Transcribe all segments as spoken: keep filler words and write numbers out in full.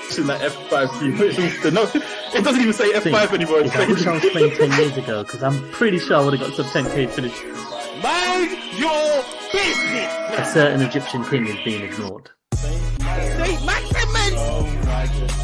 watching like F five. No, it doesn't even say F five anymore. I wish I was playing ten years ago because I'm pretty sure I would have got some ten K finish. Mind your business. A certain Egyptian king is being ignored. Saint Maximus. Oh my goodness.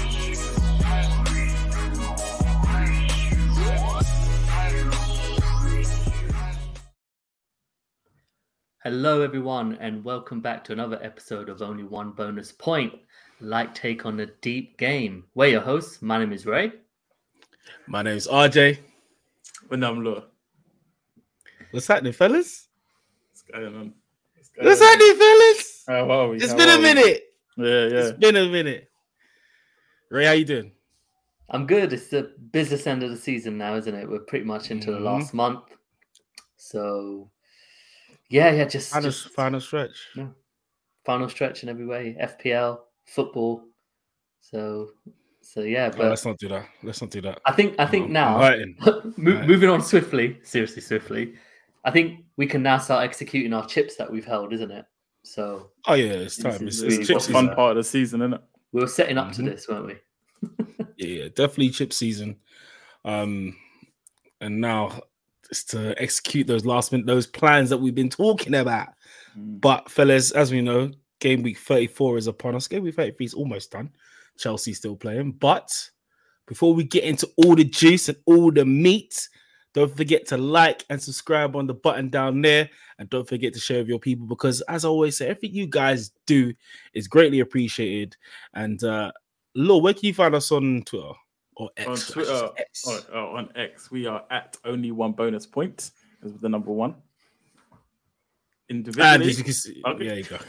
Hello everyone and welcome back to another episode of Only One Bonus Point, light take on the deep game. We're your hosts. My name is Ray. My name's R J. And I'm Law. What's happening, fellas? What's going on? What's, going What's on? happening, fellas? How are we? It's How been a we? minute. Yeah, yeah. It's been a minute. Ray, how you doing? I'm good. It's the business end of the season now, isn't it? We're pretty much into Mhm. the last month. So, yeah, yeah, just Final, just final stretch. yeah, final stretch in every way. F P L, football. So, so yeah, No, but let's not do that. Let's not do that. I think I think I'm- now, I'm hurting. mo- Right. moving on swiftly, seriously, swiftly. I think we can now start executing our chips that we've held, isn't it? So Oh yeah, it's This time. is It's, really it's It's chip the season. fun part of the season, isn't it? we were setting up to Mhm. this, weren't we? Yeah, yeah, definitely chip season. Um, and now it's to execute those last minute, those plans that we've been talking about. Mm. But fellas, as we know, game week thirty-four is upon us. Game week thirty-three is almost done. Chelsea still playing. But before we get into all the juice and all the meat, don't forget to like and subscribe on the button down there. And don't forget to share with your people because, as I always say, everything you guys do is greatly appreciated. And, uh, Law, where can you find us on Twitter? Or X? On Twitter, X. oh, oh, on X, we are at Only One Bonus Point. Is the number one. And Individually, as you can see, Okay. there you go.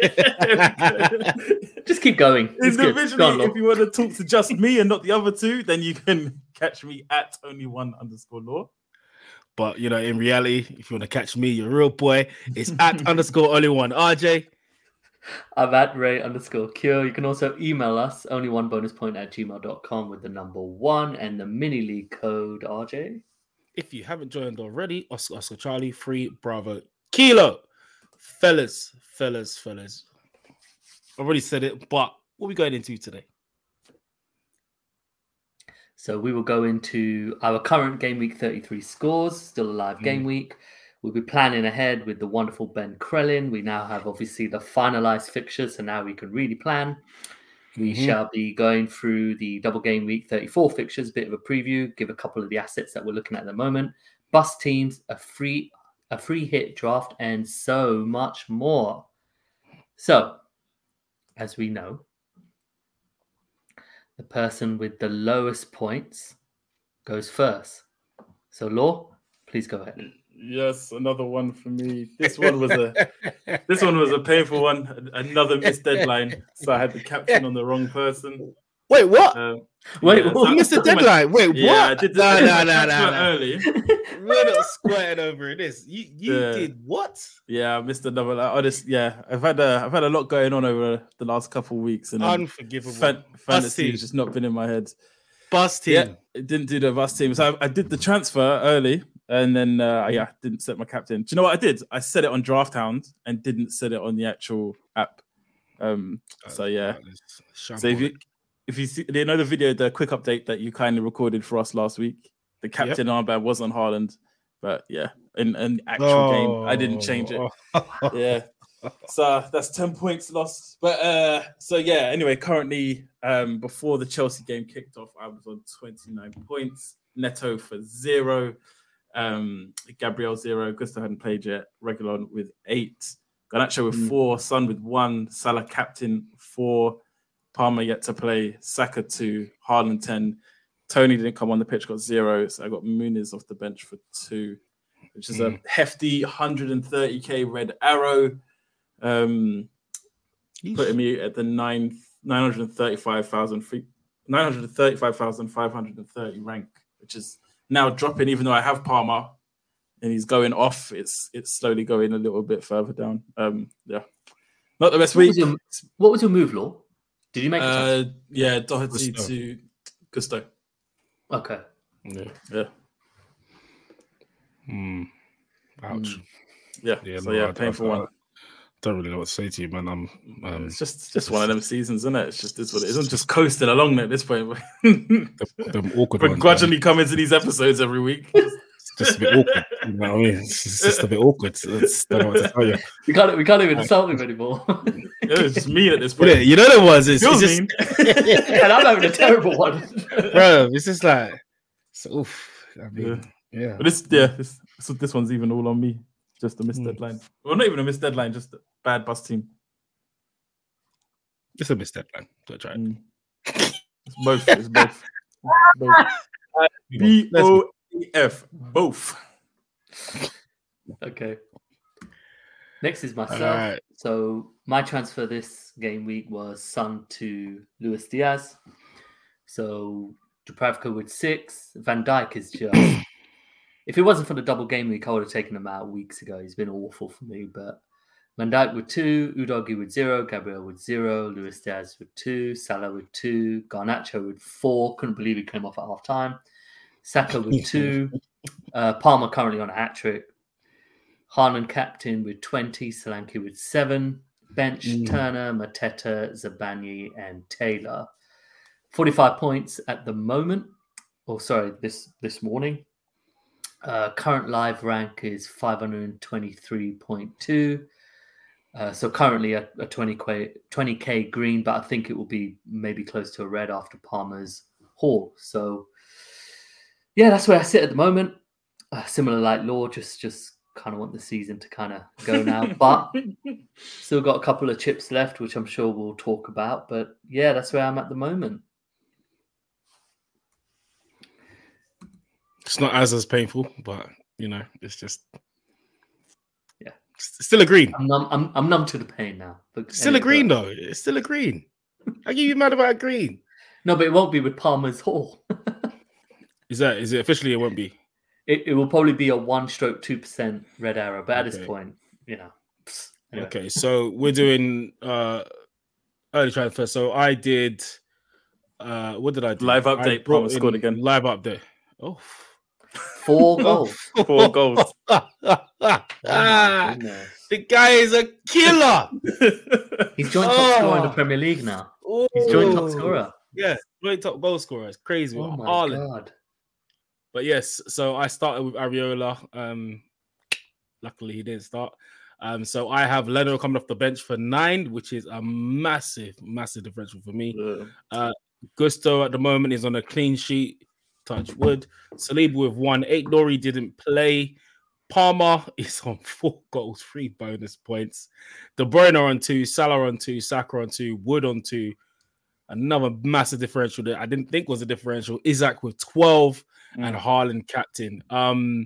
Just keep going. It's good. Go on, individually, Lo. if you want to talk to just me and not the other two, then you can catch me at Only One underscore Law. But you know, in reality, if you want to catch me, you're a real boy. It's at underscore only one. R J. I'm at Ray underscore Cure. You can also email us, only one bonus point at gmail dot com with the number one and the mini league code R J. If you haven't joined already, Oscar, Oscar Charlie, Free Bravo Kilo. Fellas, fellas, fellas. I already said it, but what are we going into today? So we will go into our current game week thirty-three scores, still a live Mm. game week. We'll be planning ahead with the wonderful Ben Krellin. We now have obviously the finalized fixtures, so now we can really plan. We Mhm. shall be going through the double game week thirty-four fixtures, bit of a preview, give a couple of the assets that we're looking at at the moment, bus teams, a free a free hit draft, and so much more. So, as we know, the person with the lowest points goes first. So, Law, please go ahead. Yes, another one for me. This one was a this one was a painful one. Another missed deadline, so I had the captain on the wrong person. Wait, what? Um, Wait, yeah, what? You missed the deadline. Wait, Yeah, I what? did No, this no, no, no, no. early. We're not squaring over this. You, you Yeah. did what? Yeah, I missed another. Like, I just yeah, I've had a I've had a lot going on over the last couple of weeks, and um, Unforgivable. fan, fantasy team. has just not been in my head. Bust him. Yeah, it didn't do the bus team. So I, I did the transfer early, and then uh, yeah, didn't set my captain. Do you know what I did? I set it on Draft Hound and didn't set it on the actual app. Um, so yeah. So if you if you see, you know the video, the quick update that you kindly recorded for us last week, the captain armband was on Haaland, but yeah, in an actual game, I didn't change it. Oh. Yeah, so that's ten points lost. But uh, so yeah, anyway, currently um, before the Chelsea game kicked off, I was on twenty-nine points. Neto for zero, um, Gabriel zero. Gusto hadn't played yet. Regulon with eight. Garnacho with Mm. four. Son with one. Salah captain four. Palmer yet to play. Saka two. Haaland ten. Tony didn't come on the pitch, got zero. So I got Muniz off the bench for two, which is Mm. a hefty one hundred thirty k red arrow. Um, putting me at the nine nine hundred thirty five thousand nine hundred thirty five thousand five hundred and thirty rank, which is now dropping. Even though I have Palmer and he's going off, it's it's slowly going a little bit further down. Um, yeah, not the best What week. was, your, what was your move, Law? Did you make it? Uh, yeah, Doherty Gusto. to Gusto. Okay. Yeah. Yeah, Hmm. Ouch. Mm. yeah. Yeah, so no, yeah, I- painful I- one. don't really know what to say to you, man. I'm. Um, it's just it's just one of them seasons, isn't it? It's just it's what it is. I'm just coasting along at this point. them, them awkward ones, Begrudgingly man. coming to these episodes every week. It's just a bit awkward. You know what I mean? It's just, it's just a bit awkward. So it's, don't know what to tell you. We can't we can't even insult him anymore. It's just mean at this point. Yeah, you know the ones. It's, Feels it's just, mean. And I'm having a terrible one. bro. It's just like, so, oof. I mean, yeah. But this, yeah, this, so this one's even all on me. Just a missed Mm. deadline. Well, not even a missed deadline, just a bad bus team. It's a mistake, man. Don't try it. Mm. It's both. It's both. both. B O E F. Both. Okay. Next is myself. All right. So my transfer this game week was Son to Luis Diaz. So Dubravka with six. Van Dijk is just. If it wasn't for the double game week, I would have taken him out weeks ago. He's been awful for me. But Van Dijk with two, Udogie with zero, Gabriel with zero, Luis Diaz with two, Salah with two, Garnacho with four. Couldn't believe he came off at half time. Saka with two. Uh, Palmer currently on a hat trick. Haaland captain with twenty, Solanke with seven. Bench, Mm. Turner, Mateta, Zabani, and Taylor. forty-five points at the moment. Oh, sorry, this this morning. Uh, current live rank is five hundred twenty-three point two. Uh, so currently a, a twenty K green, but I think it will be maybe close to a red after Palmer's haul. So yeah, that's where I sit at the moment. Uh, similar like Law, just just kind of want the season to kind of go now, but still got a couple of chips left, which I'm sure we'll talk about. But yeah, that's where I'm at the moment. It's not as as painful, but you know, it's just Yeah. it's still a green. I'm numb, I'm, I'm numb to the pain now. But Still a anyway, green but- though. It's still a green. Are you mad about a green? No, but it won't be with Palmer's haul. Is that is it officially? It won't be. It, it will probably be a one stroke two percent red arrow, but at Okay. this point, you know. psst, anyway. Okay, so we're doing uh early transfer. So I did. Uh, what did I do? Live I update, brought Palmer scored in again. Live update. Oh. Four goals. Four goals. Oh my Ah, goodness. the guy is a killer. He's joint top scorer in the Oh. Premier League now. He's joint top scorer. Yeah, joint top goal scorer. It's crazy. Oh my Haaland. god. But yes, so I started with Areola. Um, luckily he didn't start. Um, so I have Leno coming off the bench for nine, which is a massive, massive differential for me. Yeah. Gusto at the moment is on a clean sheet. Touch wood. Saliba with one. Eight Nori didn't play. Palmer is on four goals, three bonus points. De Bruyne on two. Salah on two. Saka on two. Wood on two. Another massive differential that I didn't think was a differential. Isaac with twelve and Haaland captain. Um,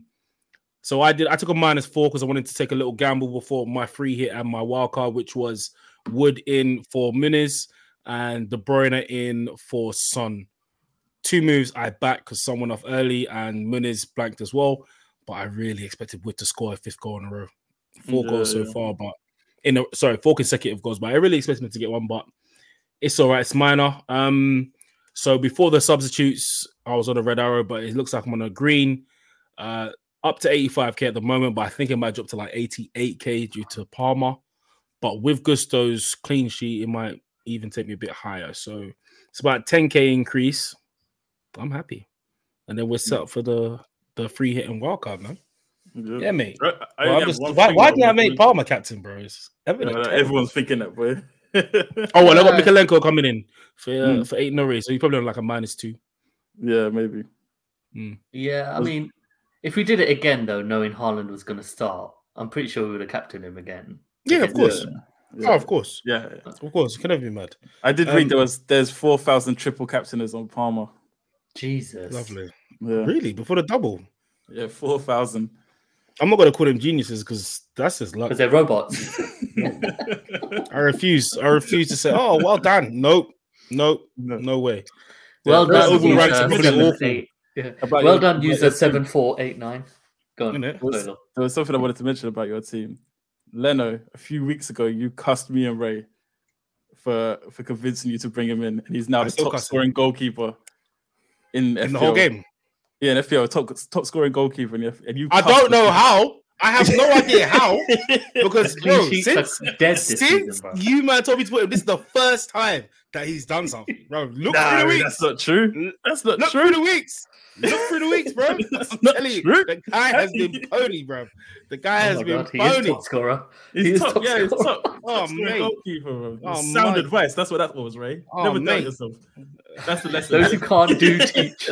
so I did. I took a minus four because I wanted to take a little gamble before my free hit and my wild card, which was Wood in for Muniz and De Bruyne in for Son. Two moves I backed because Son went off early and Muniz blanked as well. But I really expected Wood to score a fifth goal in a row. Four Yeah, goals so yeah. far, but in a sorry, four consecutive goals. But I really expected him to get one, but it's all right. It's minor. Um, so before the substitutes, I was on a red arrow, but it looks like I'm on a green. Uh, up to eighty-five K at the moment, but I think it might drop to like eighty-eight K due to Palmer. But with Gusto's clean sheet, it might even take me a bit higher. So it's about ten K increase. I'm happy. And then we're set up for the, the free hit and wild card, man. Yeah, Yeah, mate. I, I Well, only I'm have just- one why thing why that did I want to make mention. Palmer captain, bro? It's Yeah, evident. no, everyone's thinking that, boy. Oh, well, I got Mikalenko coming in for uh, Mm. for eight Norrie, so he's probably on like a minus two. Yeah, maybe. Yeah, I Was- mean, if we did it again though, knowing Haaland was going to start, I'm pretty sure we would have captained him again. Yeah, of course. Yeah, yeah. Oh, of course. Yeah, Of course. You can never be mad. I did Um, read there was there's four thousand triple captainers on Palmer. Jesus. Lovely. Yeah, Really? Before the double? yeah, four thousand. I'm not going to call them geniuses because that's just luck. Because they're robots. I refuse. I refuse to say, oh, well done. Nope. Nope. No. No way. Well Yeah, done, overall user ranks are probably seven, awful. eight. Yeah. About Well your- done, about user your team. seven four eight nine. Go on. Innit? Go Was- on. There was something I wanted to mention about your team. Leno, a few weeks ago, you cussed me and Ray for for convincing you to bring him in, and he's now I the still top cuss him. scoring goalkeeper in, In F P L. the whole game. Yeah, in F P L, top top scoring goalkeeper in the F- and you. I cussed don't know me. how. I have no idea how. Because Clean bro, sheets since, are dead this since season, bro. you man told me to put him, this is the first time that he's done something, bro. Look No, through the weeks. that's not true. That's not Look true. through the weeks. Look through the weeks, bro. That's I'm not telling you, true. the guy has been pony, bro. The guy has Oh my been God, he is pony. top scorer. He's He is top, top yeah, he's scorer. top, top Oh, scoring mate. goalkeeper. Bro. Oh, Sound mate. advice. That's what that was, Ray. Oh, Never doubt mate. yourself. That's the lesson. Those who can't do teach.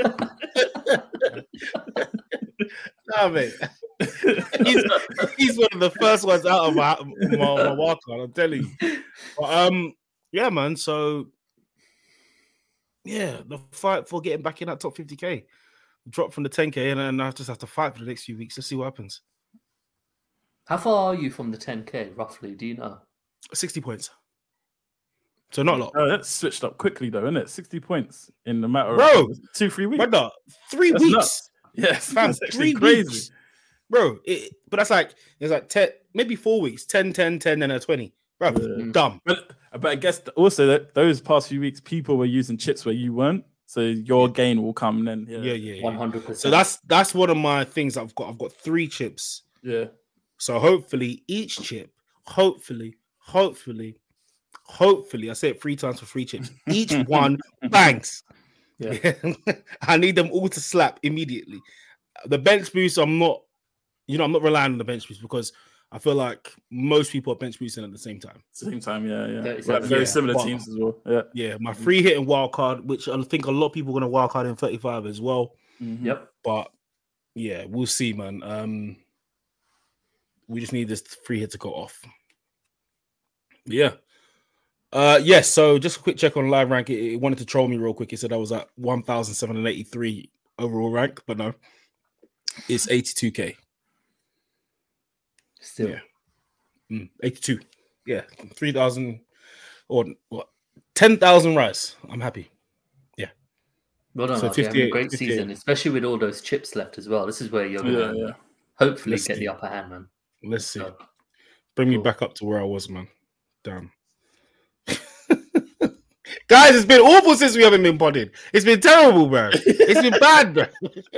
Nah, mate. he's, he's one of the first ones out of my, my, my wild card, I'm telling you. But, um, yeah, man. So, yeah, the fight for getting back in that top fifty K. Drop from the ten K, and then I just have to fight for the next few weeks. Let's see what happens. How far are you from the ten K, roughly? Do you know? sixty points. So not a lot. Oh, that's switched up quickly, though, isn't it? sixty points in the matter Bro, of two, three weeks. Brother, three That's weeks. nuts. Yes, Fam, that's actually three crazy. weeks. Bro, it, but that's like, it's like ten, maybe four weeks. ten, ten, ten, and a twenty. Bro, Yeah. dumb. But, but I guess also that those past few weeks, people were using chips where you weren't. So your gain will come then. Yeah, Yeah, yeah, yeah. One hundred percent. So that's that's one of my things I've got. I've got three chips. yeah. So hopefully each chip, hopefully, hopefully, hopefully, I say it three times for three chips. Each one bangs. Yeah. I need them all to slap immediately. The bench boost, I'm not, you know, I'm not relying on the bench boost because I feel like most people are bench boosting at the same time. Same time, yeah, yeah. thirty-seven. Like very Yeah, similar but- teams as well. Yeah. Yeah, my free hit and wild card, which I think a lot of people are going to wild card in thirty-five as well. Mhm. Yep. But yeah, we'll see, man. Um, we just need this free hit to go off. Yeah. Uh, yes. So just a quick check on live rank. It, it wanted to troll me real quick. It said I was at one thousand seven hundred eighty-three overall rank, but no, it's eighty-two K. Still. Yeah. Mm, eighty-two. Yeah, three thousand or what? ten thousand rise. I'm happy. Well done, So Archie. Having a fifty-eight, great fifty-eight. season, especially with all those chips left as well. This is where you're going to Yeah, yeah. hopefully Let's get see. the upper hand, man. Let's see. So, Bring me Cool. back up to where I was, man. Damn. Guys, it's been awful since we haven't been podded. It's been terrible, bro. It's been bad, bro.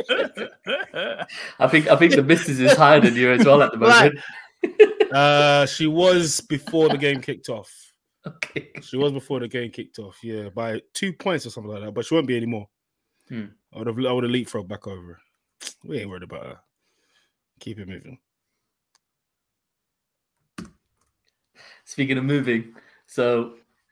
I think I think the missus is higher than you as well at the Right. moment. Uh, she was before the game kicked off. Okay. She was before the game kicked off, yeah, by two points or something like that. But she won't be anymore. Hmm. I would have, I would have leapfrog back over her. We ain't worried about her. Keep it moving. Speaking of moving, so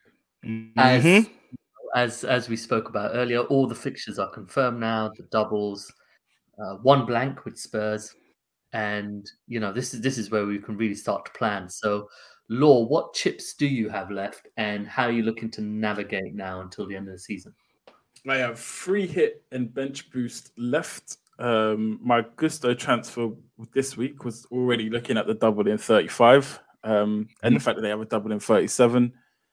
as Mhm. as as we spoke about earlier, all the fixtures are confirmed now. The doubles, uh, one blank with Spurs, and you know this is this is where we can really start to plan. So, Law, what chips do you have left, and how are you looking to navigate now until the end of the season? I have free hit and bench boost left. Um, my Gusto transfer this week was already looking at the double in thirty-five, um, and the fact that they have a double in thirty-seven.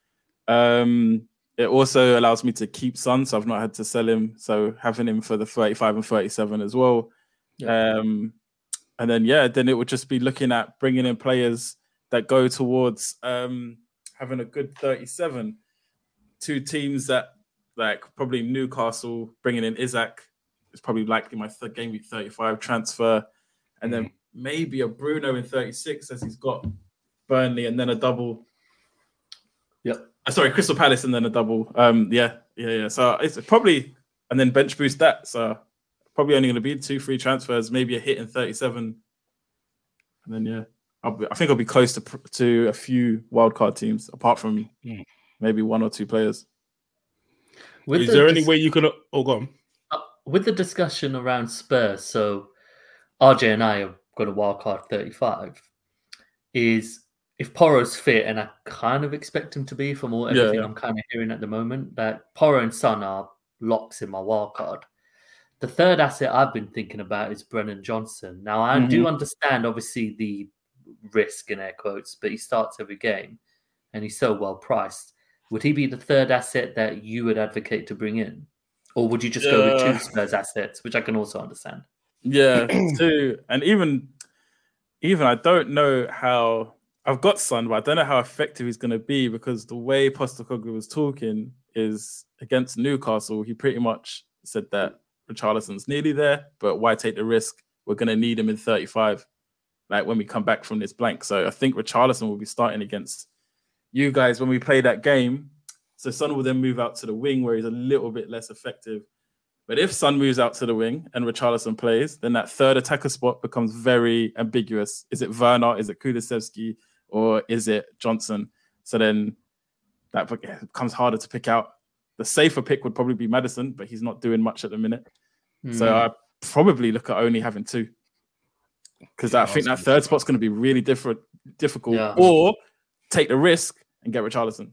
Um, it also allows me to keep Son, so I've not had to sell him. So having him for the thirty-five and thirty-seven as well. Um, and then yeah, then it would just be looking at bringing in players that go towards um, having a good thirty-seven. Two teams that. Like probably Newcastle bringing in Isaac is probably likely my th- game week thirty-five transfer, and then maybe a Bruno in thirty-six as he's got Burnley and then a double. Yep. Uh, sorry, Crystal Palace and then a double. Um, yeah, yeah, yeah. So it's probably and then bench boost that. So probably only going to be two free transfers, maybe a hit in thirty-seven, and then yeah, I'll be, I think I'll be close to to a few wildcard teams apart from Mm. maybe one or two players. With Is the there any dis- way you can? Oh, go on. uh, with the discussion around Spurs? So, R J and I have got a wild card thirty-five. Is if Porro's fit, and I kind of expect him to be from all Yeah, everything yeah. I'm kind of hearing at the moment, that Porro and Son are locks in my wild card. The third asset I've been thinking about is Brennan Johnson. Now I do understand, obviously, the risk in air quotes, but he starts every game, and he's so well priced. Would he be the third asset that you would advocate to bring in, or would you just go with Yeah. two Spurs assets, which I can also understand? Yeah, too. And even, even I don't know how I've got Son, but I don't know how effective he's going to be because the way Postecoglou was talking is against Newcastle. He pretty much said that Richarlison's nearly there, but why take the risk? We're going to need him in thirty-five. like when we come back from this blank. So I think Richarlison will be starting against you guys when we play that game. So Son will then move out to the wing where he's a little bit less effective. But if Son moves out to the wing and Richarlison plays, then that third attacker spot becomes very ambiguous. Is it Werner? Is it Kulusevski? Or is it Johnson? So then that becomes harder to pick out. The safer pick would probably be Maddison, but he's not doing much at the minute. Mm. So I probably look at only having two. Because yeah, I think that third spot's going to be really different, difficult. Yeah. Or take the risk and get Richarlison.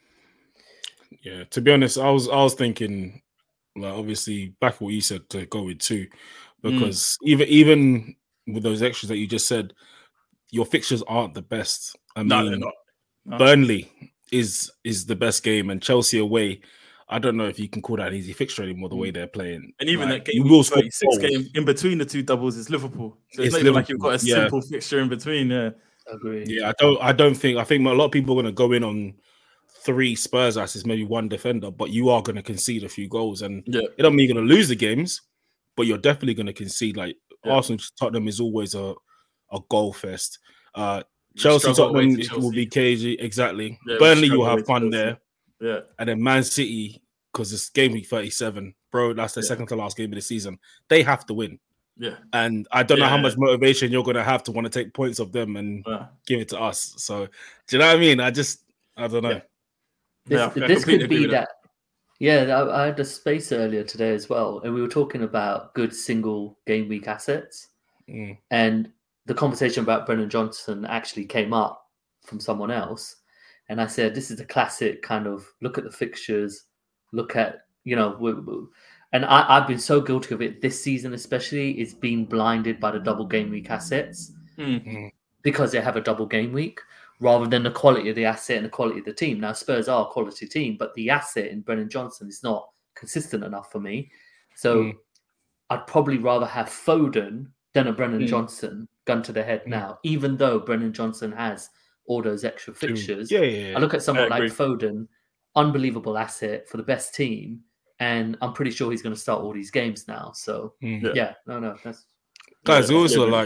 Yeah, to be honest, I was I was thinking, like obviously back what you said to go with two, because mm. even even with those extras that you just said, your fixtures aren't the best. I no, mean, they're not. No. Burnley is is the best game, and Chelsea away. I don't know if you can call that an easy fixture anymore. The way they're playing, and even like, that game, will thirty-six game in between the two doubles is Liverpool. So it's, it's not even like you've got a yeah. simple fixture in between. Yeah, agree. Yeah, I don't. I don't think. I think a lot of people are going to go in on three Spurs assets, maybe one defender, but you are going to concede a few goals, and yeah. it don't mean you're going to lose the games, but you're definitely going to concede. Like yeah. Arsenal, Tottenham is always a a goal fest. Uh, Chelsea, Tottenham to will be cagey. Exactly. Yeah, Burnley, you'll have fun there. Yeah, and then Man City. Because it's game week thirty-seven, bro. That's the yeah. second to last game of the season. They have to win. Yeah. And I don't yeah. know how much motivation you're going to have to want to take points of them and yeah. give it to us. So, do you know what I mean? I just, I don't know. Yeah. This, yeah, this could be that. that. Yeah, I, I had a space earlier today as well. And we were talking about good single game week assets. Mm. And the conversation about Brennan Johnson actually came up from someone else. And I said, this is a classic kind of look at the fixtures. Look at, you know, and I, I've been so guilty of it this season, especially, is being blinded by the double game week assets mm-hmm. because they have a double game week rather than the quality of the asset and the quality of the team. Now, Spurs are a quality team, but the asset in Brennan Johnson is not consistent enough for me. So mm. I'd probably rather have Foden than a Brennan mm. Johnson gun to the head mm. now, even though Brennan Johnson has all those extra fixtures. Yeah, yeah, yeah. I look at someone like Foden. Unbelievable asset for the best team, and I'm pretty sure he's going to start all these games now. So mm. yeah, no, no, that's guys. yeah, Also, yeah, like,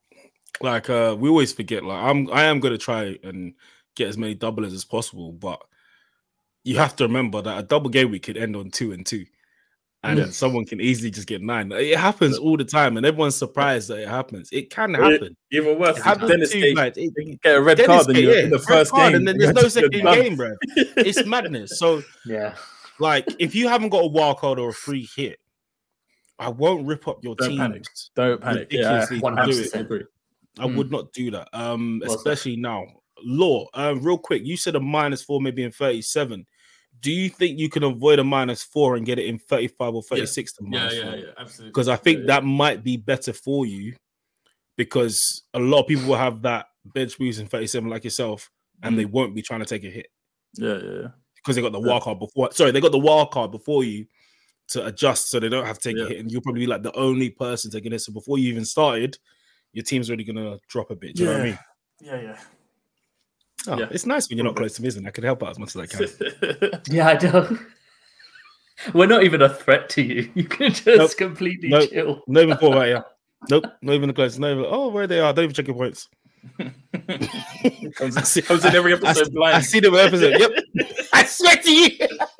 like uh, we always forget. Like, I'm, I am going to try and get as many doublers as possible, but you have to remember that a double game week could end on two and two, and yeah. someone can easily just get nine. It happens all the time, and everyone's surprised that it happens. It can happen. Even worse, it happens Dennis too, Gate, man. It, you get a red Dennis card Gate, in, yeah. in the first card, game, and then there's no second game, bro. It's madness. So yeah, like if you haven't got a wild card or a free hit, I won't rip up your Don't team. Panic. Don't panic. Yeah, one hundred percent. I would mm. not do that. Um, What's especially that? now. Law, um, real quick, you said a minus four, maybe in thirty-seven. Do you think you can avoid a minus four and get it in thirty-five or thirty-six? Yeah, yeah, yeah, yeah, absolutely. Because I think yeah, yeah. that might be better for you, because a lot of people will have that bench boost in thirty-seven like yourself, and mm. they won't be trying to take a hit. Yeah, yeah, yeah. Because they got the wild card before. Sorry, they got the wild card before you to adjust, so they don't have to take yeah. a hit, and you'll probably be like the only person taking it. So before you even started, your team's already gonna drop a bit. Do you yeah. know what I mean? Yeah, yeah. Oh, yeah. It's nice when you're not close to me, isn't it? I can help out as much as I can. Yeah, I do. We're not even a threat to you. You can just nope. completely nope. chill. Not even call about you. Nope, not even close. Not even, oh, where they are. Don't even check your points. comes, I see, comes in every episode I, blind. I see them every episode. Yep. I swear to you.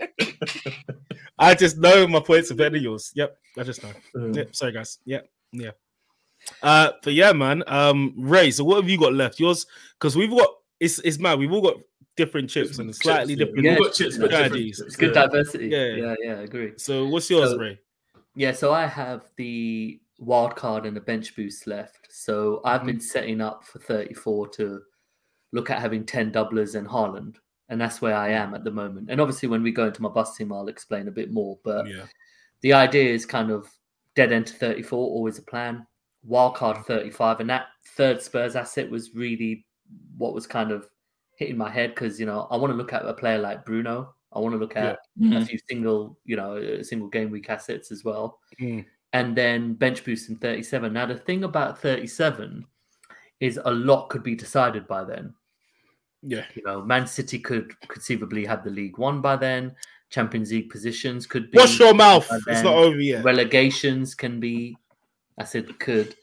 I just know my points are better than yours. Yep. I just know. Um, yep. Sorry, guys. Yep. Yeah. Uh, but yeah, man. Um, Ray, so what have you got left? Yours, because we've got it's it's mad. We've all got different chips chips and slightly chips, different yeah. Yeah. Chips, strategies. It's good yeah. diversity. Yeah. yeah, yeah, I agree. So what's yours, so, Ray? Yeah, so I have the wild card and the bench boost left. So I've mm-hmm. been setting up for thirty-four to look at having ten doublers and Haaland. And that's where I am at the moment. And obviously when we go into my bus team, I'll explain a bit more. But yeah. the idea is kind of dead end to thirty-four, always a plan. Wildcard thirty-five. And that third Spurs asset was really what was kind of hitting my head, because, you know, I want to look at a player like Bruno. I want to look at yeah. a mm. few single, you know, single game week assets as well. Mm. And then bench boost in thirty-seven. Now, the thing about thirty-seven is a lot could be decided by then. Yeah. You know, Man City could conceivably have the league won by then. Champions League positions could be. Wash your mouth. It's not over yet. Relegations can be, I said could.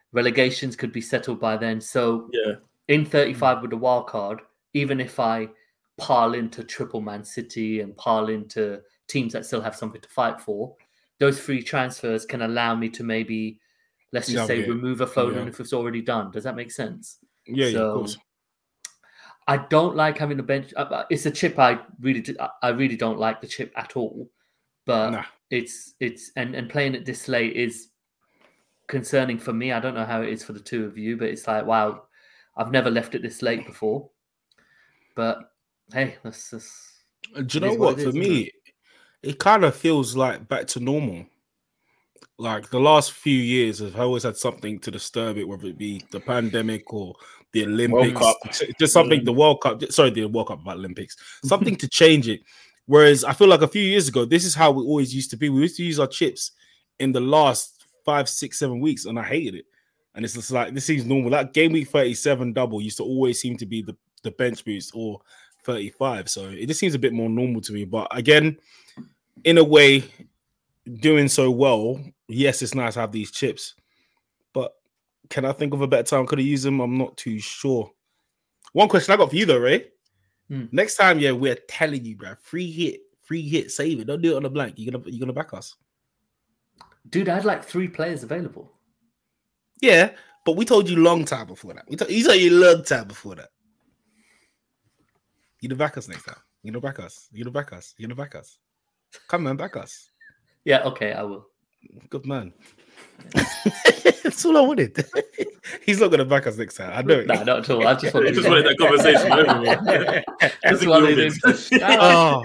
Relegations could be settled by then. So Yeah. in thirty-five with the wild card, even if I pile into triple Man City and pile into teams that still have something to fight for, those free transfers can allow me to maybe, let's just say, Navigate. remove a Foden Yeah. if it's already done. Does that make sense? Yeah, yeah, So, of course. I don't like having a bench. uh, It's a chip I really, do- I really don't like the chip at all. But Nah. it's it's and and playing it this late is concerning for me. I don't know how it is for the two of you, but it's like, wow, I've never left it this late before. But hey, that's just. Do you it know is what? it For is, isn't me, it? it kind of feels like back to normal. Like the last few years, I've always had something to disturb it, whether it be the pandemic or the Olympics, Cup. just something. Mm. The World Cup, sorry, the World Cup about Olympics, something to change it. Whereas I feel like a few years ago, this is how we always used to be. We used to use our chips in the last five, six, seven weeks, and I hated it. And it's just like this seems normal. That game week thirty-seven double used to always seem to be the, the bench boost or thirty-five. So it just seems a bit more normal to me. But again, in a way, doing so well, yes, it's nice to have these chips. But can I think of a better time I could have used them? I'm not too sure. One question I got for you though, Ray. Hmm. Next time, yeah, we're telling you, bro. Free hit, free hit, save it. Don't do it on the blank. You're gonna you're gonna back us. Dude, I had like three players available. Yeah, but we told you long time before that. We told you told you long time before that. You're gonna back us next time. You're gonna back us. You're gonna back us. You're gonna back us. Come man, back us. Yeah, okay, I will. Good man. That's all I wanted. He's not gonna back us next time. I know it. Nah, not at all. I just I wanted, just wanted that conversation over. just think wanted we all to- Oh.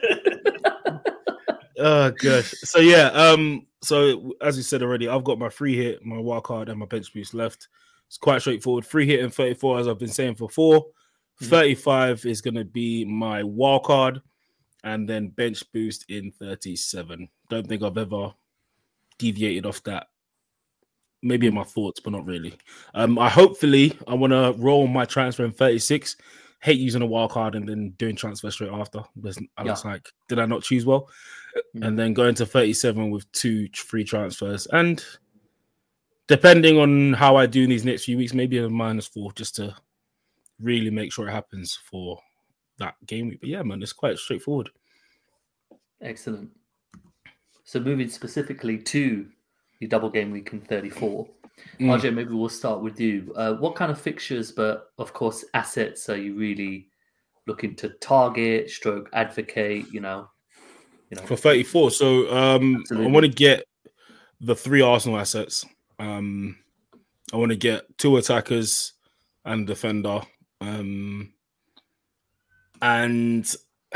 Oh gosh. So yeah, um, so as you said already, I've got my free hit, my wild card, and my bench boost left. It's quite straightforward. Free hit and thirty-four, as I've been saying for four. Mhm. thirty-five is gonna be my wild card, and then bench boost in thirty-seven. Don't think I've ever deviated off that. Maybe in my thoughts, but not really. Um, I hopefully I want to roll my transfer in thirty-six. Hate using a wild card and then doing transfer straight after. There's- I was like, did I not choose well? Mm. And then going to thirty-seven with two free transfers. And depending on how I do in these next few weeks, maybe a minus four just to really make sure it happens for that game week. But yeah, man, it's quite straightforward. Excellent. So moving specifically to the double game week in thirty-four, Mm. R J, maybe we'll start with you. Uh, what kind of fixtures, but of course assets, are you really looking to target, stroke, advocate? You know, you know. For thirty-four, so um, I Absolutely. want to get the three Arsenal assets. Um, I want to get two attackers and a defender. Um, and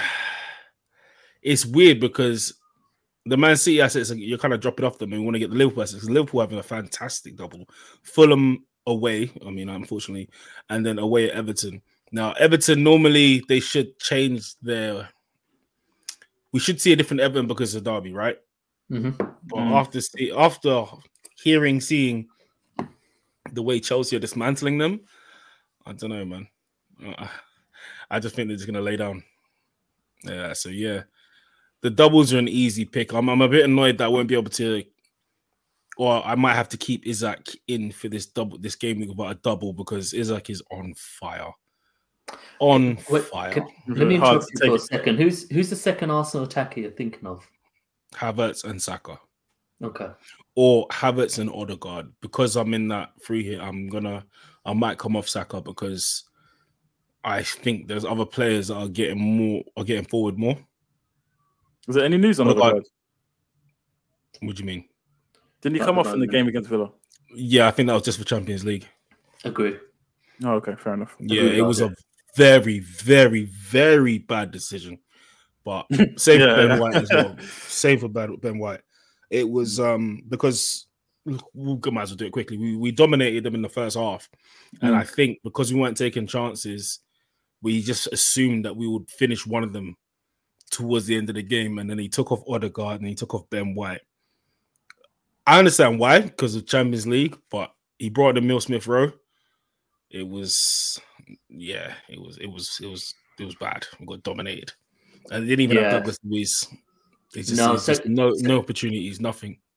it's weird because the Man City assets, you're kind of dropping off them and we want to get the Liverpool assets. Because Liverpool having a fantastic double. Fulham away, I mean, unfortunately, and then away at Everton. Now, Everton, normally they should change their... We should see a different Everton because of Derby, right? Mhm. But Mm. after see, after hearing, seeing the way Chelsea are dismantling them, I don't know, man. Uh, I just think they're just going to lay down. Yeah, so yeah. The doubles are an easy pick. I'm, I'm a bit annoyed that I won't be able to, or I might have to keep Isaac in for this double, this game week about a double because Isaac is on fire. On Wait, fire. can- let me Hard interrupt to you take for a it. second. Who's who's the second Arsenal attacker you're thinking of? Havertz and Saka. Okay. Or Havertz and Odegaard. Because I'm in that free hit, I'm gonna I might come off Saka because I think there's other players that are getting more are getting forward more. Was there any news on Odegaard. Odegaard? What do you mean? Didn't he come off in the game against Villa? Yeah, I think that was just for Champions League. Agree. Oh, okay, fair enough. Yeah, Agreed, it was okay. a very, very, very bad decision. But same Yeah. for Ben White as well. Same for Ben Ben White. It was um because we might as well do it quickly. We we dominated them in the first half, and Mm. I think because we weren't taking chances, we just assumed that we would finish one of them towards the end of the game. And then he took off Odegaard and he took off Ben White. I understand why, because of Champions League, but he brought the Emile Smith Rowe. It was, yeah, it was, it was, it was, it was bad. We got dominated, and they didn't even Yeah. have Douglas Luiz. It's just, No, it's just so- no, so- no opportunities, nothing.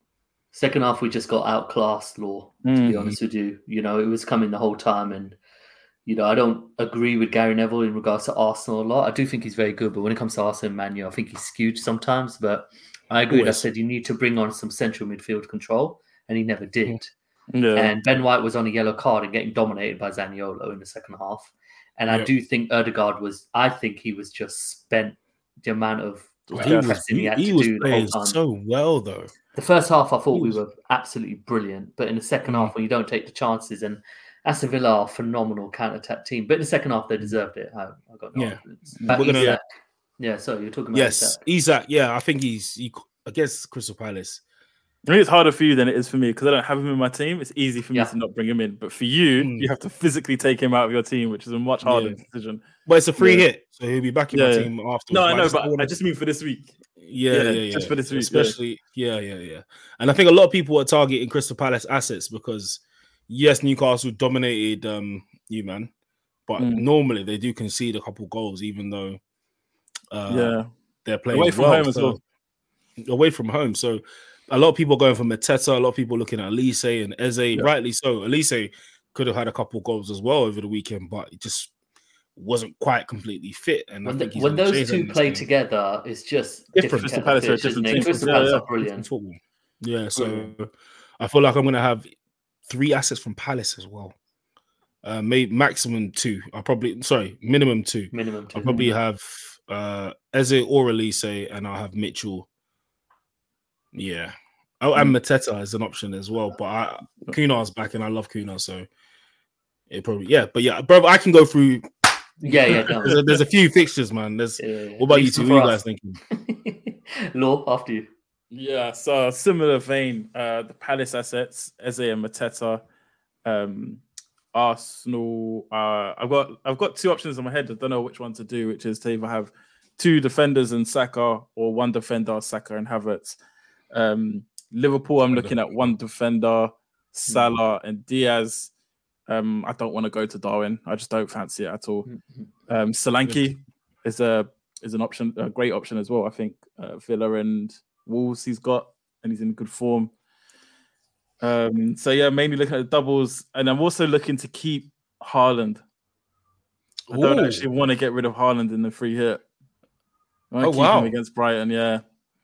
Second half, we just got outclassed, Law, to Mm. be honest with you. You know, it was coming the whole time. And, you know, I don't agree with Gary Neville in regards to Arsenal a lot. I do think he's very good, but when it comes to Arsenal and Man U, I think he's skewed sometimes. But I agree. Always. I said you need to bring on some central midfield control, and he never did. Yeah. And Ben White was on a yellow card and getting dominated by Zaniolo in the second half. And I Yep. do think Ødegaard was, I think he was just spent the amount of like, He was, pressing he, he, had he to was do the whole playing time. so well, though. The first half, I thought He we was- were absolutely brilliant. But in the second Mm. half, when you don't take the chances, and Aston Villa are a phenomenal counter-attack team. But in the second half, they deserved it. I, I got no Yeah. arguments. But We're gonna- Isak, yeah, so you're talking about Yes, Isak. Isak. Yeah, I think he's he, against Crystal Palace. I think it's harder for you than it is for me because I don't have him in my team. It's easy for me Yeah. to not bring him in, but for you, Mm. you have to physically take him out of your team, which is a much harder Yeah. decision. But it's a free Yeah. hit, so he'll be back in Yeah, my yeah. team afterwards. No, I know, just but wanna- I just mean for this week. yeah, yeah, yeah, yeah, just for this week, yeah. especially, yeah. yeah, yeah, And I think a lot of people are targeting Crystal Palace assets because yes, Newcastle dominated um you man, but Mm. normally they do concede a couple goals, even though uh, yeah, they're playing away from well, home as so- well. away from home. So a lot of people are going for Mateta, a lot of people looking at Elise and Eze, Yeah. rightly so. Elise could have had a couple goals as well over the weekend, but it just wasn't quite completely fit. And I When, think the, he's when gonna those change that two in this play game. together, it's just Different. different. Crystal kettle of Palace are fish, isn't different it? teams. Crystal Yeah, Palace yeah. are brilliant. Football. Yeah, so Brilliant. I feel like I'm gonna have three assets from Palace as well. Uh, maybe maximum two. I'll probably sorry, minimum two. Minimum two. I'll probably have uh Eze or Elise, and I'll have Mitchell. Yeah. Oh, and Mateta as an option as well. But I Kunar's back and I love Kunar, so it probably yeah, but yeah, bro, I can go through Yeah, yeah, done. there's a, there's a few fixtures, man. There's Yeah, yeah, yeah. what about you Leave two? some What are you for guys us. thinking? Law, after you. Yeah, so similar vein, uh, the Palace assets, Eze and Mateta, um, Arsenal. Uh, I've got I've got two options in my head. I don't know which one to do, which is to either have two defenders and Saka or one defender, Saka and Havertz. Um, Liverpool, I'm looking at one defender, Salah and Diaz. Um, I don't want to go to Darwin. I just don't fancy it at all. Um, Solanke is a is an option, a great option as well. I think uh, Villa and Wolves he's got, and he's in good form. Um, so yeah, mainly looking at the doubles, and I'm also looking to keep Haaland. I don't Ooh. actually want to get rid of Haaland in the free hit. I want to Oh, keep wow. him against Brighton. Yeah,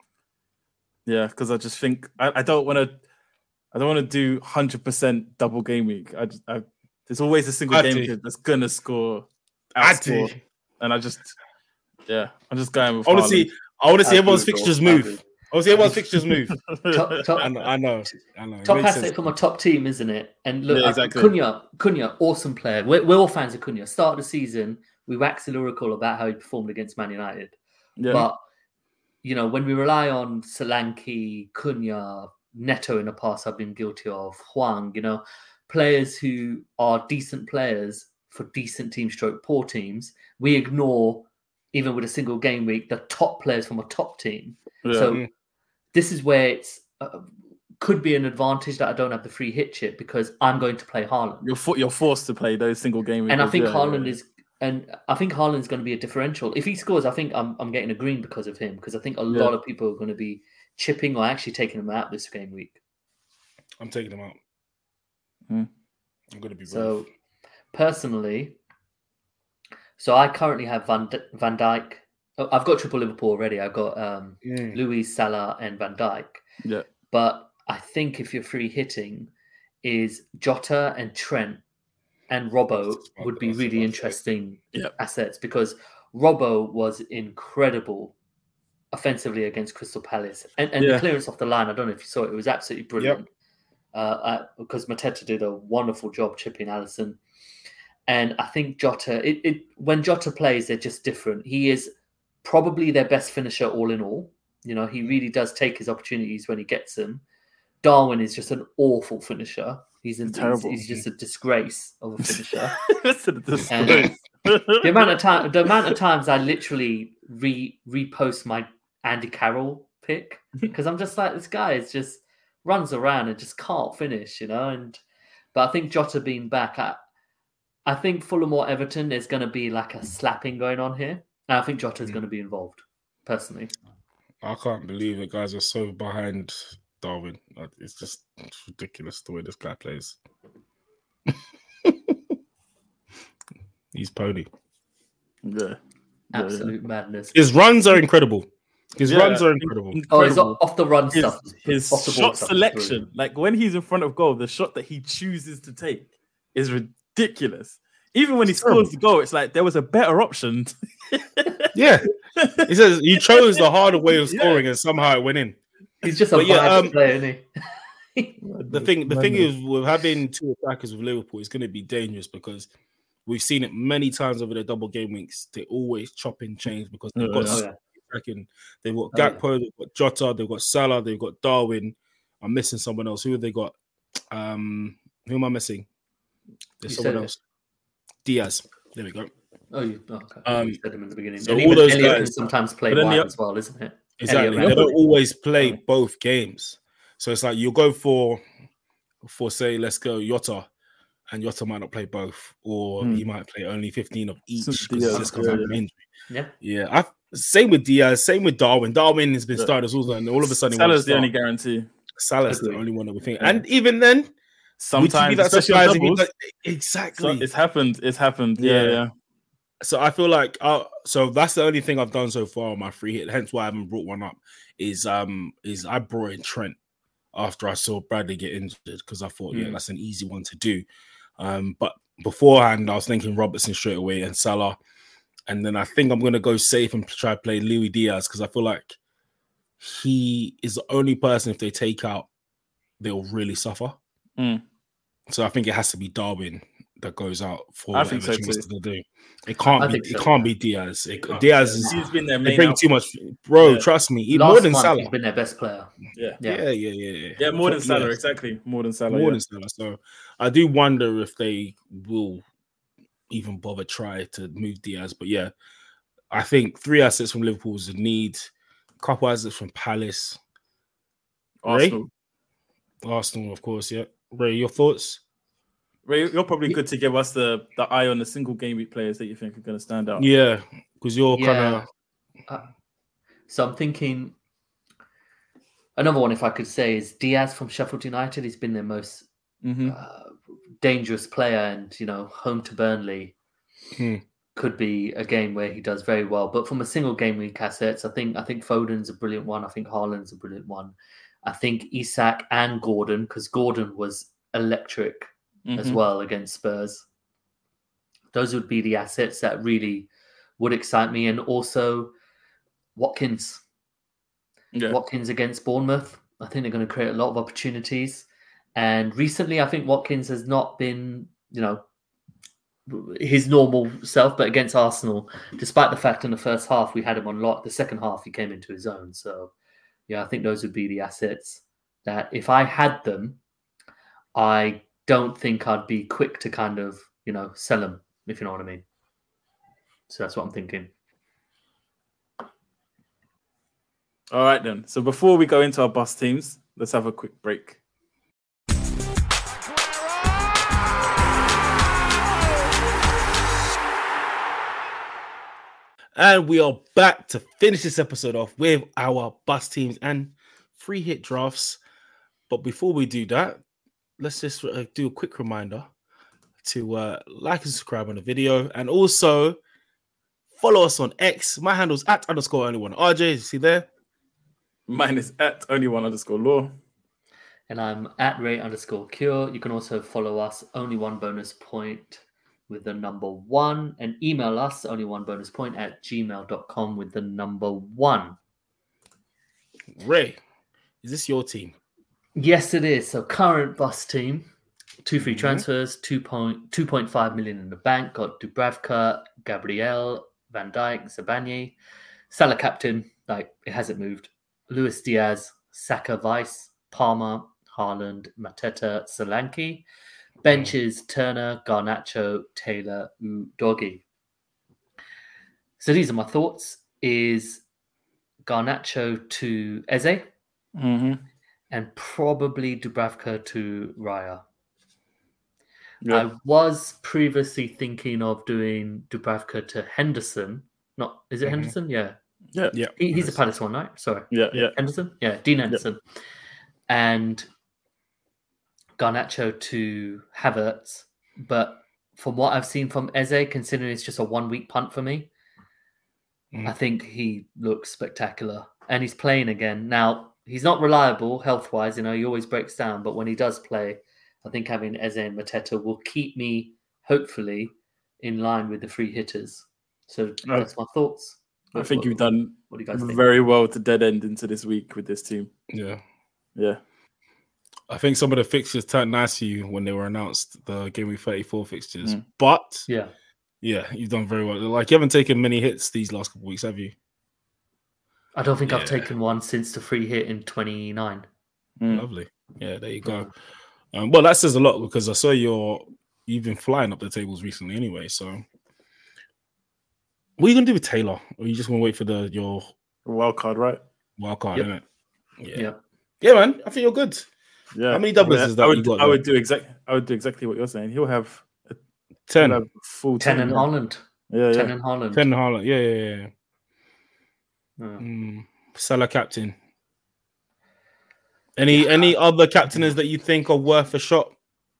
yeah, because I just think I, I don't want to. I don't want to do one hundred percent double game week. I, just, I there's always a single I game do. kid that's gonna score, I outscore, do. and I just yeah, I'm just going with I want to see Haaland. I want to see I everyone's agree, fixtures bro. I move. agree. I want to see everyone's fixtures move. Top, top, I know, I know, I know. It top makes asset sense. from a top team, isn't it? And look, Yeah, uh, exactly. Cunha, Cunha, awesome player. We're, we're all fans of Cunha. Start of the season, we waxed lyrical about how he performed against Man United. yeah. But, you know, when we rely on Solanke, Cunha, Neto in the past, I've been guilty of, Huang, you know, players who are decent players for decent teams, stroke poor teams, we ignore, even with a single game week, the top players from a top team. yeah. So Mm. this is where it's uh, could be an advantage that I don't have the free hit chip because I'm going to play Haaland. You're for, you're forced to play those single game. And I weekers, think yeah, Haaland yeah. is, and I think Haaland's going to be a differential. If he scores, I think I'm I'm getting a green because of him because I think a Yeah. lot of people are going to be chipping or actually taking him out this game week. I'm taking them out. Hmm. I'm gonna be So brave. personally, so I currently have Van D- Van Dijk. Oh, I've got triple Liverpool already. I've got um, Mm. Luis, Salah, and Van Dijk. Yeah. But I think if you're free hitting, is Jota and Trent and Robbo That's what- would be that's really what I interesting Yep. assets because Robbo was incredible offensively against Crystal Palace. And, and Yeah. the clearance off the line, I don't know if you saw it, it was absolutely brilliant. Uh, uh, because Mateta did a wonderful job chipping Allison. And I think Jota, it, it when Jota plays, they're just different. He is probably their best finisher all in all. You know, he really does take his opportunities when he gets them. Darwin is just an awful finisher. He's, an, he's, Terrible. he's just a disgrace of a finisher. Listen to this. And the amount of time, the amount of times I literally re repost my Andy Carroll pick because I'm just like, this guy is just runs around and just can't finish, you know. And but I think Jota being back, I, I think Fulham or Everton, there's going to be like a slapping going on here, and I think Jota's Mm. going to be involved personally. I can't believe it, guys are so behind Darwin. It's just it's ridiculous the way this guy plays. He's pony. Yeah. Absolute yeah. madness. His runs are incredible. His yeah, runs are incredible. incredible. Oh, his off the run his, stuff. His off the shot selection, like when he's in front of goal, the shot that he chooses to take is ridiculous. Even when he scores the goal, it's like there was a better option. Yeah. He says you chose the harder way of scoring yeah. and somehow it went in. He's just a yeah, um, player, isn't he? the thing the thing is with having two attackers with Liverpool, it's going to be dangerous because we've seen it many times over the double game weeks. They always chop and change because they've got oh, yeah. they've got Gakpo, oh, yeah. they've got Jota, they've got Salah, they've got Darwin. I'm missing someone else. Who have they got? Um, who am I missing? There's you someone else. It. Diaz. There we go. Oh, you oh, okay. Um, you said him in the beginning. So and all those Elliot guys can sometimes play wide the, as well, isn't it? Exactly. Elliot, they don't always play oh. both games. So it's like you go for, for say, let's go Jota, and Jota might not play both, or mm. he might play only fifteen of each because yeah, just comes out of injury. Yeah, yeah. I, same with Diaz, same with Darwin. Darwin has been yeah. started as well, and all of a sudden, Salah's the only guarantee. Salah's the only one that we think, yeah. and even then, sometimes that surprising. Like, exactly, so it's happened. It's happened. Yeah, yeah. yeah. So I feel like, uh, so that's the only thing I've done so far on my free hit. Hence why I haven't brought one up. Is um is I brought in Trent after I saw Bradley get injured because I thought, mm. yeah, that's an easy one to do. Um, but beforehand, I was thinking Robertson straight away and Salah. And then I think I'm going to go safe and try to play Luis Diaz because I feel like he is the only person, if they take out, they'll really suffer. Mm. So I think it has to be Darwin that goes out for I whatever think so he wants too. to do. It can't I be. so, it can't yeah. be Diaz. It, Diaz is. He's been their they main bring out. too much, bro. Yeah. Trust me, Last more than month, Salah. He's been their best player. Yeah, yeah, yeah, yeah, yeah. Yeah, yeah more than Salah, exactly. More than Salah. More yeah. than Salah. So I do wonder if they will even bother try to move Diaz. But yeah, I think three assets from Liverpool is a need. A couple assets from Palace. Arsenal. Ray? Arsenal, of course. Yeah, Ray, your thoughts? Ray, you're probably good to give us the, the eye on the single game week players that you think are going to stand out. Yeah, because you're yeah. kind of. Uh, so I'm thinking another one, if I could say, is Diaz from Sheffield United. He's been their most mm-hmm. uh, dangerous player, and you know, home to Burnley hmm. could be a game where he does very well. But from a single game week assets, I think I think Foden's a brilliant one. I think Haaland's a brilliant one. I think Isak and Gordon, because Gordon was electric. Mm-hmm. as well against Spurs. Those would be the assets that really would excite me. And also Watkins. Yeah. Watkins against Bournemouth. I think they're going to create a lot of opportunities. And recently, I think Watkins has not been, you know, his normal self, but against Arsenal, despite the fact in the first half we had him on lock, the second half he came into his own. So, yeah, I think those would be the assets that if I had them, I don't think I'd be quick to kind of, you know, sell them, if you know what I mean. So that's what I'm thinking. All right, then. So before we go into our bus teams, let's have a quick break. And we are back to finish this episode off with our bus teams and free hit drafts. But before we do that, let's just uh, do a quick reminder to uh, like and subscribe on the video, and also follow us on X. My handle's at underscore only one. R J, is he there? Mine is at only one underscore law. And I'm at Ray underscore cure. You can also follow us, only one bonus point with the number one, and email us, only one bonus point at gmail dot com with the number one. Ray, is this your team? Yes, it is. So current bus team, two free mm-hmm. transfers, two point two point five million in the bank. Got Dubravka, Gabriel, Van Dijk, Zabanyi, Salah captain. Like it hasn't moved. Luis Diaz, Saka, Vice, Palmer, Haaland, Mateta, Solanke. Benches: Turner, Garnacho, Taylor, Udogie. So these are my thoughts. Is Garnacho to Eze? Mm-hmm. And probably Dubravka to Raya. Yeah. I was previously thinking of doing Dubravka to Henderson. Not is it mm-hmm. Henderson? Yeah. Yeah. Yeah. He, he's a Palace one, right? Sorry. Yeah, yeah. Henderson? Yeah, Dean Henderson. Yeah. and Garnacho to Havertz. But from what I've seen from Eze, considering it's just a one-week punt for me, mm. I think he looks spectacular. And he's playing again. Now, he's not reliable health-wise. You know, he always breaks down. But when he does play, I think having Eze and Mateta will keep me, hopefully, in line with the free hitters. So no. that's my thoughts. I think what, you've done what do you guys think? very well to dead end into this week with this team. Yeah. Yeah. I think some of the fixtures turned nice for you when they were announced, the Game Week thirty-four fixtures. Mm. But, yeah, yeah, you've done very well. Like, you haven't taken many hits these last couple of weeks, have you? I don't think yeah. I've taken one since the free hit in twenty-nine. Mm. Lovely. Yeah, there you go. Yeah. Um, well, that says a lot because I saw your you've been flying up the tables recently anyway. So, what are you going to do with Taylor? Or are you just going to wait for the your wild card, right? Wild card, yep. isn't it? Yeah. Yep. Yeah, man. I think you're good. Yeah. How many doubles yeah, is that? I would, you got I would do exactly. I would do exactly what you're saying. He'll have a, ten, he'll have full ten in yeah. Holland. Yeah, ten yeah. in Holland. Ten in Holland. Yeah, yeah, yeah. yeah. Mm. Salah captain. Any yeah. any other captainers that you think are worth a shot?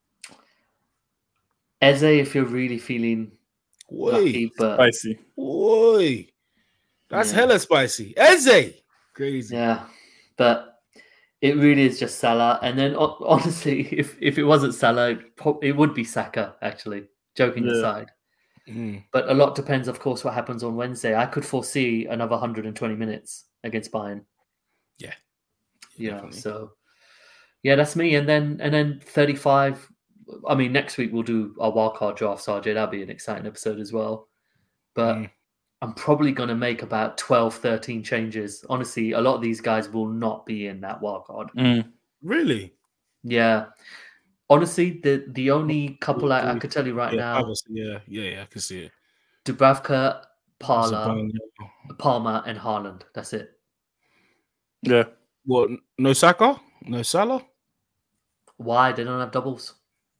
Eze, if you're really feeling Oy. lucky, but spicy. Oi. That's yeah. hella spicy. Eze. Crazy. Yeah, but it really is just Salah. And then honestly, if, if it wasn't Salah, it would be Saka, actually. Joking yeah. aside. Mm. But a lot depends, of course, what happens on Wednesday. I could foresee another one hundred twenty minutes against Bayern. Yeah. Yeah. Definitely. So, yeah, that's me. And then and then thirty-five. I mean, next week we'll do our wildcard draft, R J. That'll be an exciting episode as well. But mm. I'm probably going to make about twelve, thirteen changes. Honestly, a lot of these guys will not be in that wildcard. Mm. Really? Yeah. Honestly, the, the only couple I, I could tell you right yeah, now. Yeah, yeah, yeah, I can see it. Dubravka, Parla, Palmer, and Haaland. That's it. Yeah. What? No Saka? No Salah? Why? They don't have doubles.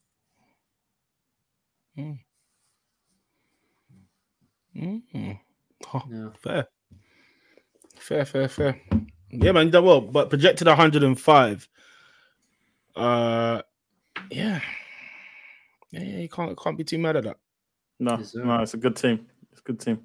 Mm. Mm-hmm. Oh, yeah. Fair. Fair, fair, fair. Yeah, man, you done well. But projected one hundred five. Uh, yeah. Yeah, yeah, you can't, can't be too mad at that. No, yes, no, it's a good team. It's a good team.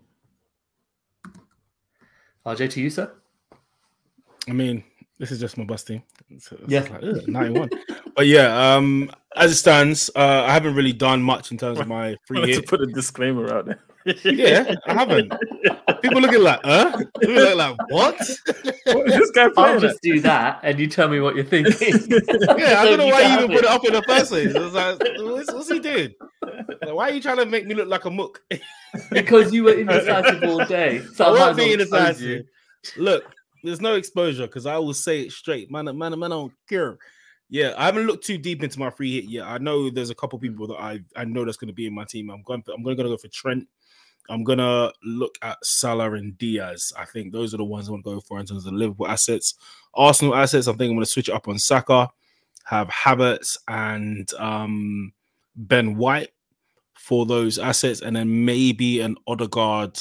R J, to you, sir? I mean, this is just my bus team. So it's yeah. Like, ugh, ninety-one. But yeah, um, as it stands, uh, I haven't really done much in terms of my free hit. To put a disclaimer out there. Yeah, I haven't. People looking like, huh? People look like, what? What is this guy playing? I'll just do that, and you tell me what you're thinking. Yeah, I don't know why you even put it up in the first place. I was like, what's, what's he doing? Like, why are you trying to make me look like a mook? Because you were indecisive all day. So I I won't be indecisive. Look, there's no exposure because I will say it straight. Man, man, man, I don't care. Yeah, I haven't looked too deep into my free hit yet. I know there's a couple people that I I know that's going to be in my team. I'm going. I'm going to go for Trent. I'm going to look at Salah and Diaz. I think those are the ones I want to go for in terms of Liverpool assets. Arsenal assets, I think I'm going to switch it up on Saka, have Havertz and um, Ben White for those assets, and then maybe an Odegaard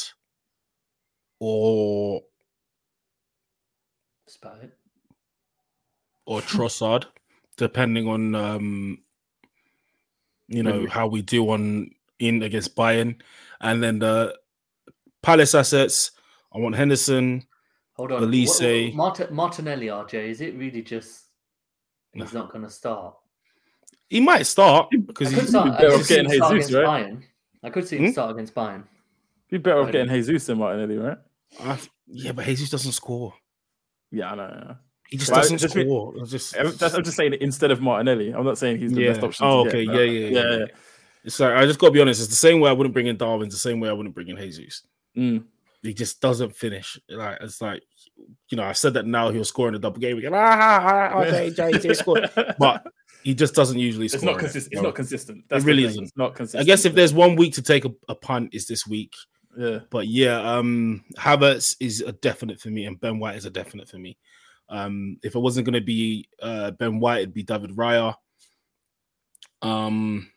or, or Trossard, depending on, um, you know, how we do on in against Bayern. And then the Palace assets, I want Henderson. Hold on. Elise. What, what, Mart- Martinelli, R J, is it really just he's no. not going to start? He might start because he's start, better off getting Jesus, right? Bayern. I could see him hmm? start against Bayern. Be better off getting Jesus than Martinelli, right? Uh, yeah, but Jesus doesn't score. Yeah, I know. He just well, doesn't just score. Mean, just, I'm, just, I'm just saying instead of Martinelli. I'm not saying he's the yeah. best option. Oh, to okay. get, Yeah, yeah, yeah, yeah, yeah. It's like, I just got to be honest. It's the same way I wouldn't bring in Darwin. It's the same way I wouldn't bring in Jesus. Mm. He just doesn't finish. Like it's like, you know, I said that now he'll score in a double game. We go, ah, ah, J J, J scored. But he just doesn't usually score. It's not consistent. It, it's no. not consistent. That's it really isn't. It's not consistent. I guess if there's one week to take a, a punt, is this week. Yeah. But yeah, um, Havertz is a definite for me, and Ben White is a definite for me. Um, if it wasn't going to be uh, Ben White, it'd be David Raya. Um.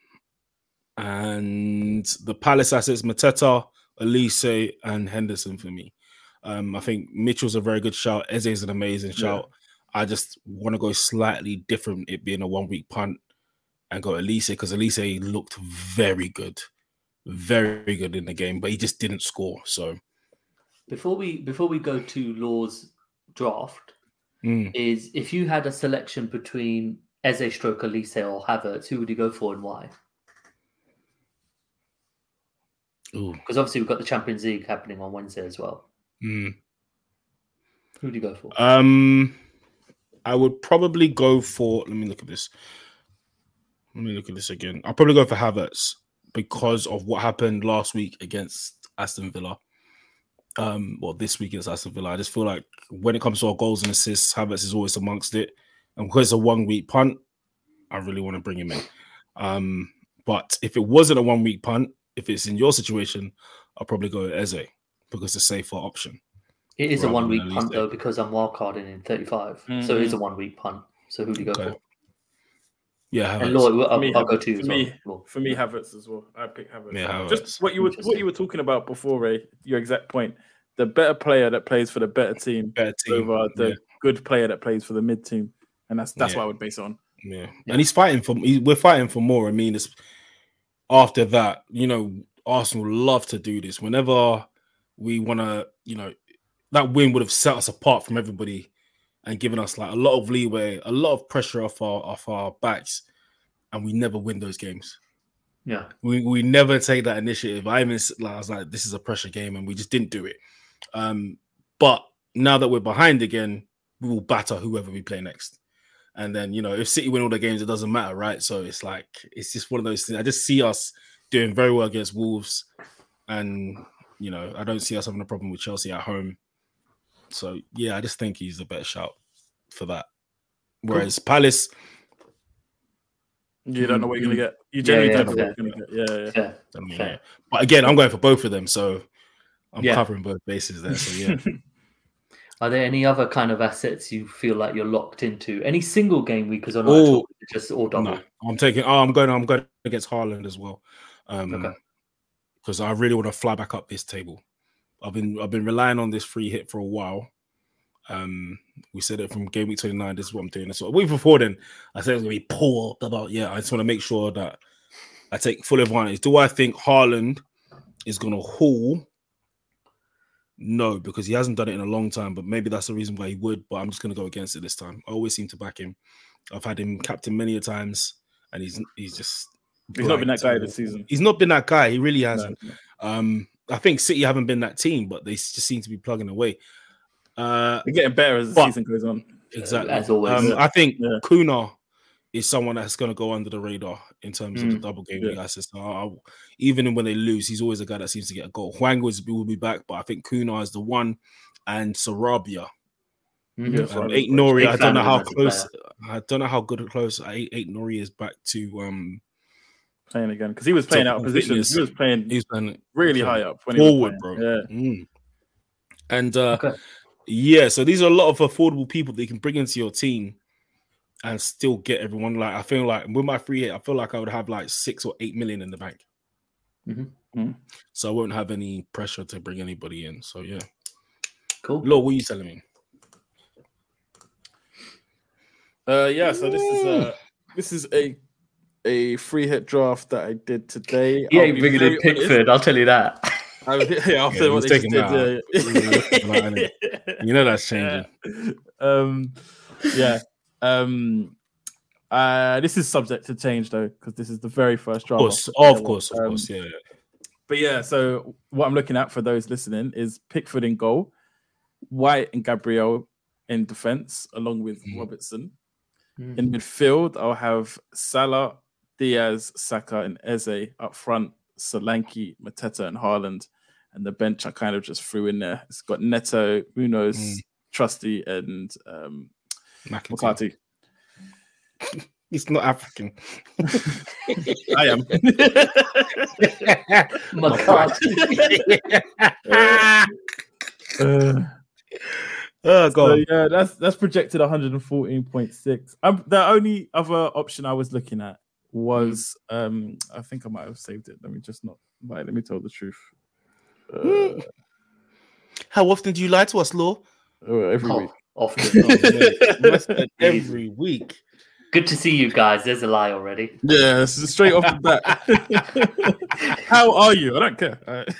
And the Palace assets, Mateta, Elise, and Henderson for me. Um, I think Mitchell's a very good shout. Eze is an amazing shout. I just want to go slightly different, it being a one week punt, and go Elise because Elise looked very good, very good in the game, but he just didn't score. So before we before we go to Law's draft, mm. is if you had a selection between Eze, Stroke, Elise, or Havertz, who would you go for and why? Because obviously we've got the Champions League happening on Wednesday as well. Mm. Who do you go for? Um, I would probably go for. Let me look at this. Let me look at this again. I'll probably go for Havertz because of what happened last week against Aston Villa. Um, well, this week against Aston Villa, I just feel like when it comes to our goals and assists, Havertz is always amongst it. And because it's a one-week punt, I really want to bring him in. Um, but if it wasn't a one-week punt, if it's in your situation, I'll probably go with Eze because it's a safer option. It is a one-week punt, though, because I'm wildcarding in thirty-five. Mm-hmm. So it is a one-week punt. So who do you go okay. for? Yeah, Havertz. And Lord, I'll, me, I'll go to you. For me, well. for me, Havertz as well. I pick Havertz. Yeah, Havertz. Just what you were what you were talking about before, Ray. Your exact point. The better player that plays for the better team, better team. over the yeah. good player that plays for the mid team, and that's that's yeah. what I would base it on. Yeah. yeah, and he's fighting for. He, we're fighting for more. I mean, it's, after that, you know, Arsenal love to do this. Whenever we want to, you know, that win would have set us apart from everybody and given us like a lot of leeway, a lot of pressure off our off our backs, and we never win those games. Yeah, we we never take that initiative. I even like, I was like, this is a pressure game, and we just didn't do it. Um, but now that we're behind again, we will batter whoever we play next. And then, you know, if City win all the games, it doesn't matter, right? So it's like, it's just one of those things. I just see us doing very well against Wolves. And, you know, I don't see us having a problem with Chelsea at home. So, yeah, I just think he's a better shout for that. Whereas cool. Palace... You don't know what you're going to get. You generally yeah, yeah, don't know yeah. what you're going to get. Yeah, yeah. yeah. I mean, yeah. But again, I'm going for both of them. So I'm yeah. covering both bases there. So, yeah. Are there any other kind of assets you feel like you're locked into? Any single game weekers or not? Oh, just all double? No, I'm taking. Oh, I'm going. I'm going against Haaland as well, um, okay. Because I really want to fly back up this table. I've been I've been relying on this free hit for a while. Um, we said it from game week twenty-nine. This is what I'm doing. So week before then, I said it was gonna be poor. About yeah, I just want to make sure that I take full advantage. Do I think Haaland is gonna haul? No, because he hasn't done it in a long time, but maybe that's the reason why he would. But I'm just going to go against it this time. I always seem to back him. I've had him captain many a times, and he's he's just he's not been that guy this season. He's not been that guy. He really hasn't. No, no. Um, I think City haven't been that team, but they just seem to be plugging away. Uh, They're getting better as the but, season goes on. Exactly. As always, um, yeah. I think yeah. Kuna is someone that's going to go under the radar in terms mm. of the double game yeah. week assist. Uh, even when they lose, he's always a guy that seems to get a goal. Hwang will, will be back, but I think Kuna is the one, and Sarabia. Mm-hmm. Um, eight Nori, I don't know how close. I don't know how good or close eight, eight Nori is back to um, playing again because he was playing out of position. He was playing. He was playing really high up when forward, he was bro. Yeah. Mm. And uh, okay. yeah, so these are a lot of affordable people that you can bring into your team and still get everyone. Like I feel like with my free hit, I feel like I would have like six or eight million in the bank. Mm-hmm. Mm-hmm. So I won't have any pressure to bring anybody in. So yeah, cool. Lo, what are you telling me? Uh, yeah. So this is uh this is a a free hit draft that I did today. He ain't bringing in Pickford. I'll tell you that. I, yeah, after yeah, what they just did, yeah. You know that's changing. Yeah. Um, yeah. Um, uh, this is subject to change though, because this is the very first draft. Of course, of course, of um, course, yeah. But yeah, so what I'm looking at for those listening is Pickford in goal, White and Gabriel in defense, along with mm. Robertson. Mm. In midfield, I'll have Salah, Diaz, Saka, and Eze up front. Solanke, Mateta, and Haaland. And the bench I kind of just threw in there. It's got Neto, Munoz, mm. Trusty, and um, McCarthy. He's not African. I am. McCarthy. uh, oh, God. So, yeah, that's that's projected one fourteen point six. Um, the only other option I was looking at was um I think I might have saved it. Let me just not right, let me tell the truth. Uh, How often do you lie to us, Law? every oh. week. often. Oh, mate, must have every week. Good to see you guys. There's a lie already. Yeah, this is straight off the bat. How are you? I don't care. All right.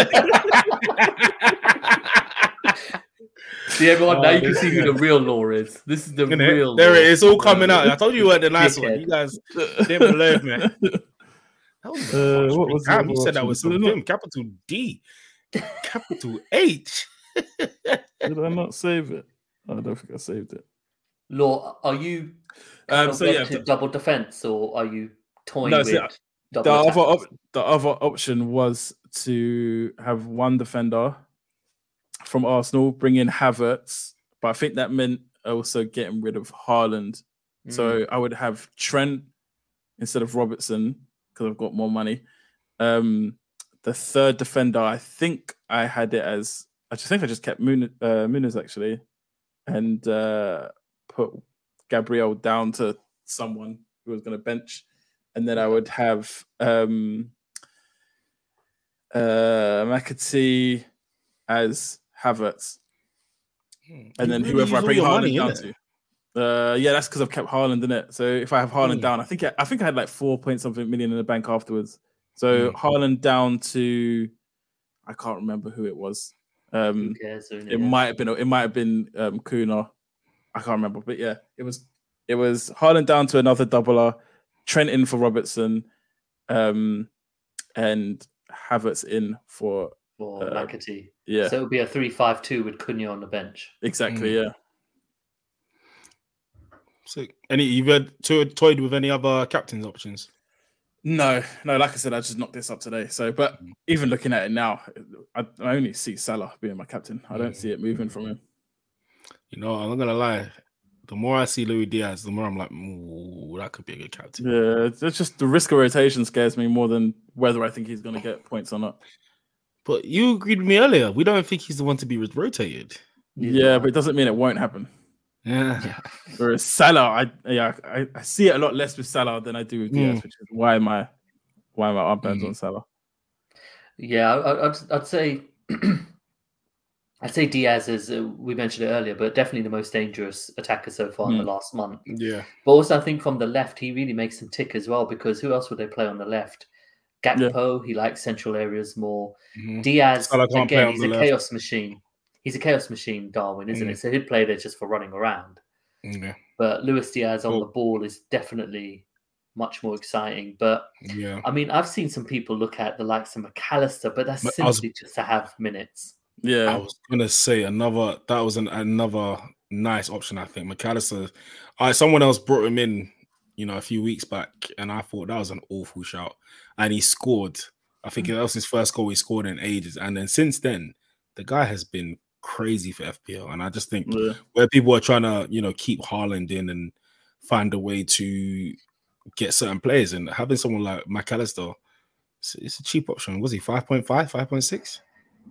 See, everyone, Oh, now you can this see who the real Law is. This is the Isn't it? real There Law. it is, all coming out. I told you you weren't the nice one. Dickhead. You guys didn't believe me. That was Uh, uh, what was Damn, the you said that option? was Did it some not- film. Capital D, capital H. Did I not save it? I don't think I saved it. Law, are you Um, um, so yeah, to the, double defense, or are you toying No, with see, the double other attack? op- the other option was to have one defender from Arsenal, bring in Havertz, but I think that meant also getting rid of Haaland. Mm. So I would have Trent instead of Robertson because I've got more money. Um, the third defender, I think I had it as I just think I just kept Mun- uh, Muniz actually, and uh, put Gabriel down to someone who was going to bench, and then I would have um, uh, McAtee as Havertz, and then You really whoever I use all bring your Haaland money, down innit? to. Uh, yeah, that's because I've kept Haaland in it. So if I have Haaland Mm. down, I think I, I think I had like four point something million in the bank afterwards. So Mm. Haaland down to I can't remember who it was. Um, Who cares? Who it knows? might have been it might have been um, Kuna. I can't remember, but yeah, it was it was Haaland down to another doubler, Trent in for Robertson, um, and Havertz in for for uh, McAtee. yeah, So it would be a three five two with Cunha on the bench. exactly, Mm. yeah. So, any you've had to, toyed with any other captain's options? No, no, like I said, I just knocked this up today. So, but Mm. even looking at it now, I, I only see Salah being my captain. I don't Mm. see it moving from him. You know, I'm not gonna lie. The more I see Luis Diaz, the more I'm like, ooh, that could be a good captain. Yeah, it's it's just the risk of rotation scares me more than whether I think he's going to get points or not. But you agreed with me earlier. We don't think he's the one to be rotated. Yeah, but it doesn't mean it won't happen. Yeah. Whereas Salah, I yeah, I, I see it a lot less with Salah than I do with Diaz, Mm. which is why my why my armbands Mm. on Salah. Yeah, I- I'd, I'd say I'd say Diaz is uh, we mentioned it earlier, but definitely the most dangerous attacker so far in the Hmm. last month. Yeah. But also, I think from the left, he really makes them tick as well, because who else would they play on the left? Gakpo, he likes central areas more. Mhm. Diaz, Salah can't play again, on he's the a left. chaos machine. He's a chaos machine, Darwin, isn't Mm. it? So he'd play there just for running around. Yeah. But Luis Diaz on Cool. the ball is definitely much more exciting. But Yeah. I mean, I've seen some people look at the likes of McAllister, but that's But I was- simply just to have minutes. I Yeah, was gonna say another. That was an, another nice option. I think McAllister. I someone else brought him in, you know, a few weeks back, and I thought that was an awful shout. And he scored. I think that was his first goal he scored in ages. And then since then, the guy has been crazy for F P L. And I just think yeah. where people are trying to, you know, keep Haaland in and find a way to get certain players, and having someone like McAllister, it's, it's a cheap option. Was he five point five, five point six?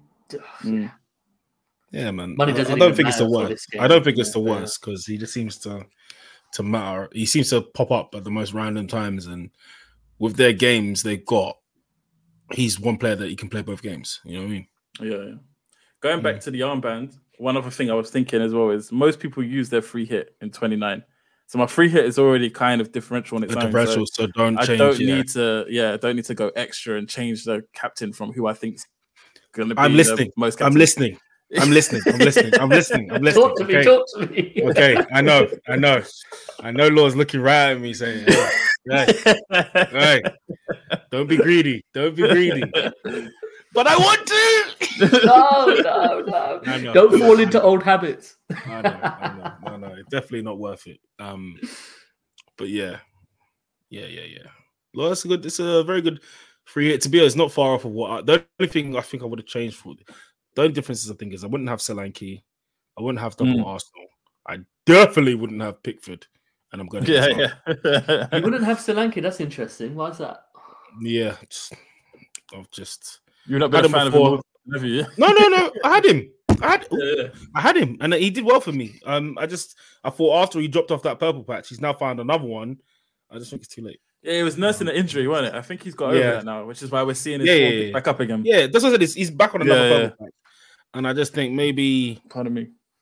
Mm. Yeah, man. Money I- doesn't I don't even think it's the matter for worst. this game, I don't think it's yeah, the yeah. worst because he just seems to to matter. He seems to pop up at the most random times, and with their games they've got, he's one player that you can play both games. You know what I mean? Yeah, yeah. Going back to the armband, one other thing I was thinking as well is most people use their free hit in twenty-nine. So my free hit is already kind of differential on its The own. differential, So so don't I change. don't yeah. need to, yeah, I don't need to go extra and change the captain from who I think's going to be I'm the listening. most I'm captain. listening. I'm listening. I'm listening. I'm listening. I'm listening. Talk to me, Okay. talk to me. Okay. I know. I know. I know. Law's looking right at me saying, "Hey, hey, hey, don't be greedy. Don't be greedy." But I want to. No, no, no. I know. Don't fall into old habits. I know, I know, no, no, it's definitely not worth it. Um, but yeah, yeah, yeah, yeah. Well, it's a good. It's a very good free hit. To be honest, not far off of what. I, the only thing I think I would have changed for the only differences I think is I wouldn't have Solanke, I wouldn't have double Mm. Arsenal. I definitely wouldn't have Pickford, and I'm going to Yeah, yeah. You wouldn't have Solanke. That's interesting. Why is that? yeah. Just, I've just You've not Had been a him fan of before. him, have you? no, no, no. I had him. I had, Yeah. I had him, and he did well for me. Um, I just, I thought after he dropped off that purple patch, he's now found another one. I just think it's too late. Yeah, he was nursing an injury, wasn't it? I think he's got Yeah. over that now, which is why we're seeing his Yeah, form yeah, pick yeah. back up again. Yeah, that's what I said. He's, he's back on another Yeah, purple patch, and I just think maybe Pardon me.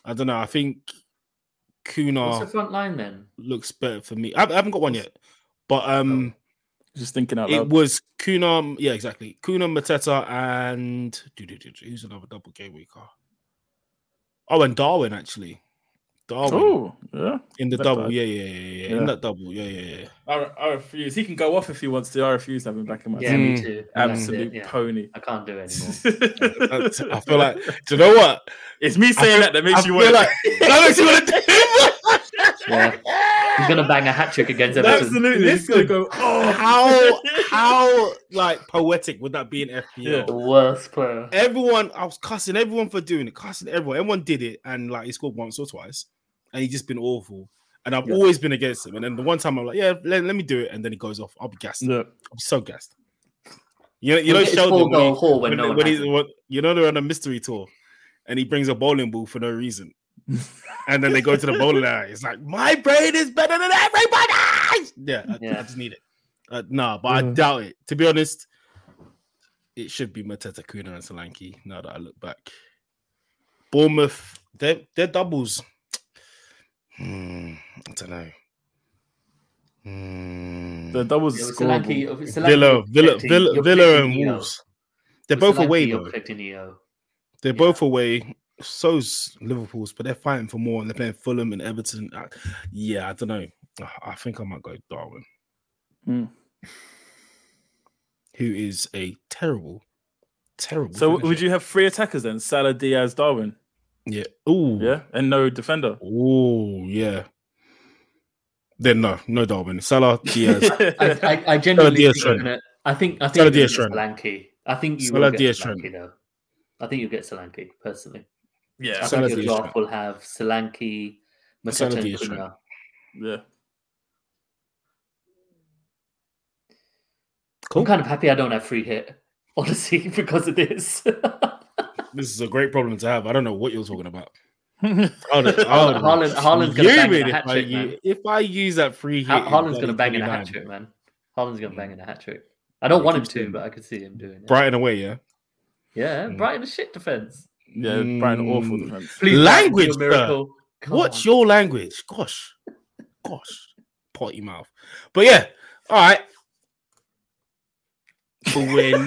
I don't know. I think What's the Kuna front line then? looks better for me. I, I haven't got one yet, but um, Just thinking out it loud. was Kuna. Yeah, exactly. Kuna, Mateta, and who's another double game week? Oh, and Darwin actually. Darwin Oh, yeah. in the Left double. back. Yeah, yeah, yeah, yeah, Yeah. In that double. Yeah, yeah, yeah. I, I refuse. He can go off if he wants to. I refuse to have him back in my Yeah, team. me Mm. too. That's Absolute it, yeah. pony. I can't do it anymore. That's- I feel like. Do you know what? It's me saying feel- that that makes I you feel want like that makes you want to. Yeah. He's gonna bang a hat trick against Everton. Absolutely. He's gonna go. Oh, How how like poetic would that be in F P L? Yeah. The worst player. Everyone, I was cussing everyone for doing it, cussing everyone. Everyone did it, and like he scored once or twice, and he's just been awful. And I've Yeah. always been against him. And then the one time I'm like, yeah, let, let me do it, and then he goes off. I'll be gassed. Yeah. I'll be so gassed. You know, you He'll know, get his Sheldon four when, he- goal haul when when, no one when has he's it. what, you know they're on a mystery tour, and he brings a bowling ball for no reason, and then they go to the bowling alley. It's like my brain is better than everybody's. Yeah, I, Yeah. I just need it. Uh, nah, but I Yeah. doubt it. To be honest, it should be Mateta, Kuna, and Solanke. Now that I look back, Bournemouth, they're they're doubles. Hmm, I don't know. Hmm. The doubles Yeah, with scorable. Solanke- with Solanke, Villa, you're Villa, protecting- Villa, you're Villa, protecting and E O. Wolves. They're With both Solanke, away you're though. protecting E O. They're Yeah. both away. So's Liverpool's, but they're fighting for more, and they're playing Fulham and Everton. Uh, yeah, I don't know. I- I think I might go Darwin, Hmm. who is a terrible, terrible. So finisher. would you have three attackers then? Salah, Diaz, Darwin. Yeah. Oh. Yeah, and no defender. Oh. Yeah. Then no, no Darwin. Salah, Diaz. I, I, I genuinely Diaz think you're Trent. gonna, I think I think Salah, you're Diaz gonna get Trent. Solanke. I think you Salah, will get Diaz Solanke Trent. though. I think you'll get Solanke personally. yeah, I Salah, think your Diaz draft will have Solanke, Salah, Mateta, and Diaz Trent. Kuna. yeah. Cool. I'm kind of happy I don't have free hit, honestly, because of this. This is a great problem to have. I don't know what you're talking about. I would- Haaland, I would Haaland, Haaland's gonna bang in fuming a if hat I trick, u- man. If I use that free hit, Ha- in Haaland's gonna bang in a twenty hat twenty-nine, trick, man. Haaland's gonna bang in a hat trick. I don't want him to, but I could see him doing it. Brighton away, yeah. Yeah, Mm. Brighton a shit defense. Yeah, Brighton awful Mm. defense. Please, Language, Brighton, do a miracle. Come What's on. your language? Gosh, gosh, potty mouth. But yeah, all right. To win.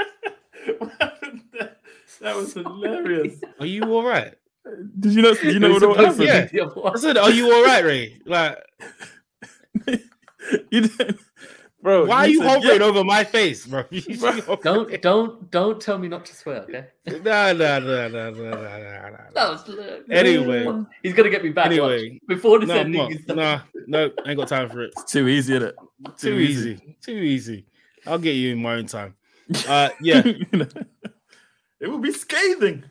That was hilarious. Are you all right? Did you know? Did you know It was what supposed to happened? be the other one. I said, are you all right, Ray? Like, You didn't, bro. why are you said, hovering yeah. over my face, bro? You should be hovering- Don't don't don't tell me not to swear, okay? Nah, nah, nah, nah, nah, nah, nah, nah. That was look. Anyway, He's gonna get me back. anyway. Watch. Before this No, I'm ending, not. he's done. Nah, no, ain't got time for it. It's too easy, isn't it? Too easy. Too easy. I'll get you in my own time. Uh, yeah. You know? It will be scathing.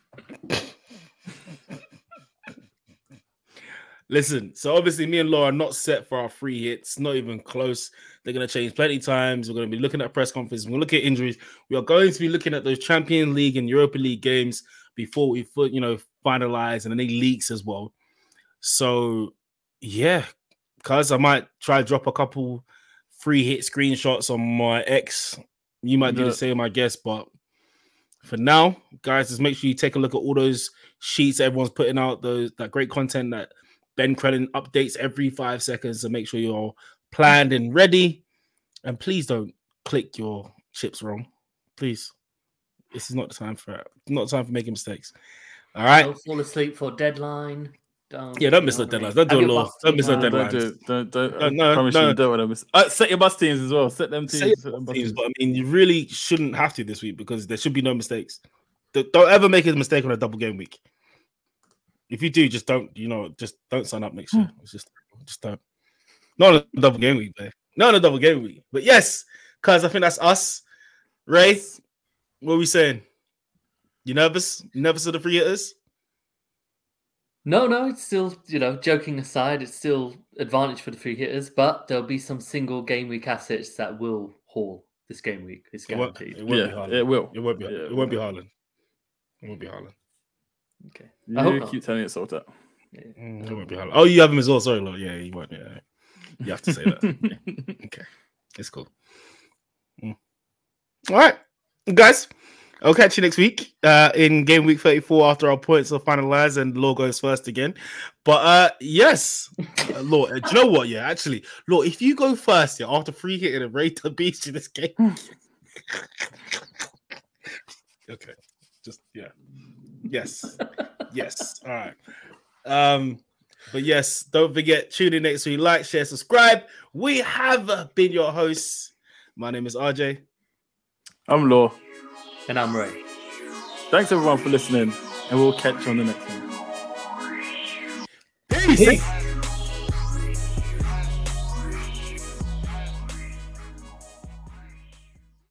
Listen, so obviously me and Laura are not set for our free hits, not even close. They're going to change plenty times. We're going to be looking at press conferences. We're going to look at injuries. We are going to be looking at those Champions League and Europa League games before we, you know, finalize, and any leaks as well. So, yeah, cuz I might try to drop a couple free hit screenshots on my X. You might do Yeah. the same, I guess, but for now, guys, just make sure you take a look at all those sheets everyone's putting out, those that great content that Ben Crellin updates every five seconds. So make sure you're planned and ready. And please don't click your chips wrong. Please. This is not the time for it. Not the time for making mistakes. All right. Don't fall asleep for deadline. Don't. Yeah, don't miss you the know what I deadlines. mean? Don't do Have a your law. bus Don't miss team the on. Don't deadlines. do it. Don't, don't, No, I no, promise no. you, you don't want to miss. Uh, set your bus teams as well. Set them Say teams. your Set them bus teams, teams. but I mean, you really shouldn't have to this week because there should be no mistakes. Don't don't ever make a mistake on a double game week. If you do, just don't, you know, just don't sign up next year. It's just, just don't. Not on a double game week, man. Not on a double game week. But yes, because I think that's us. Ray, what are we saying? You nervous? You nervous of the free hitters? No, no, it's still, you know, joking aside, it's still advantage for the free hitters, but there'll be some single game week assets that will haul this game week. It's It won't, guaranteed. it won't be Yeah, Haaland. it will. It won't be. Yeah, it it won't be will. Haaland. It won't be Haaland. Okay. I hope You not. keep telling it sort out. Mm, it won't be Haaland. Oh, you have him as well. Sorry, Lord. Yeah, you won't. Yeah, you have to say that. Yeah. Okay, it's cool. Mm. All right, guys. I'll catch you next week uh, in game week thirty-four after our points are finalized and Law goes first again. But uh, yes, uh, Law, uh, do you know what? Yeah, actually, Law, if you go first, yeah, after free hitting a rate to beast in this game. Okay, just yeah, yes, yes. All right. Um, but yes, don't forget, tune in next week. Like, share, subscribe. We have been your hosts. My name is R J. I'm Law. And I'm Ray. Thanks everyone for listening, and we'll catch you on the next one. Peace. Peace.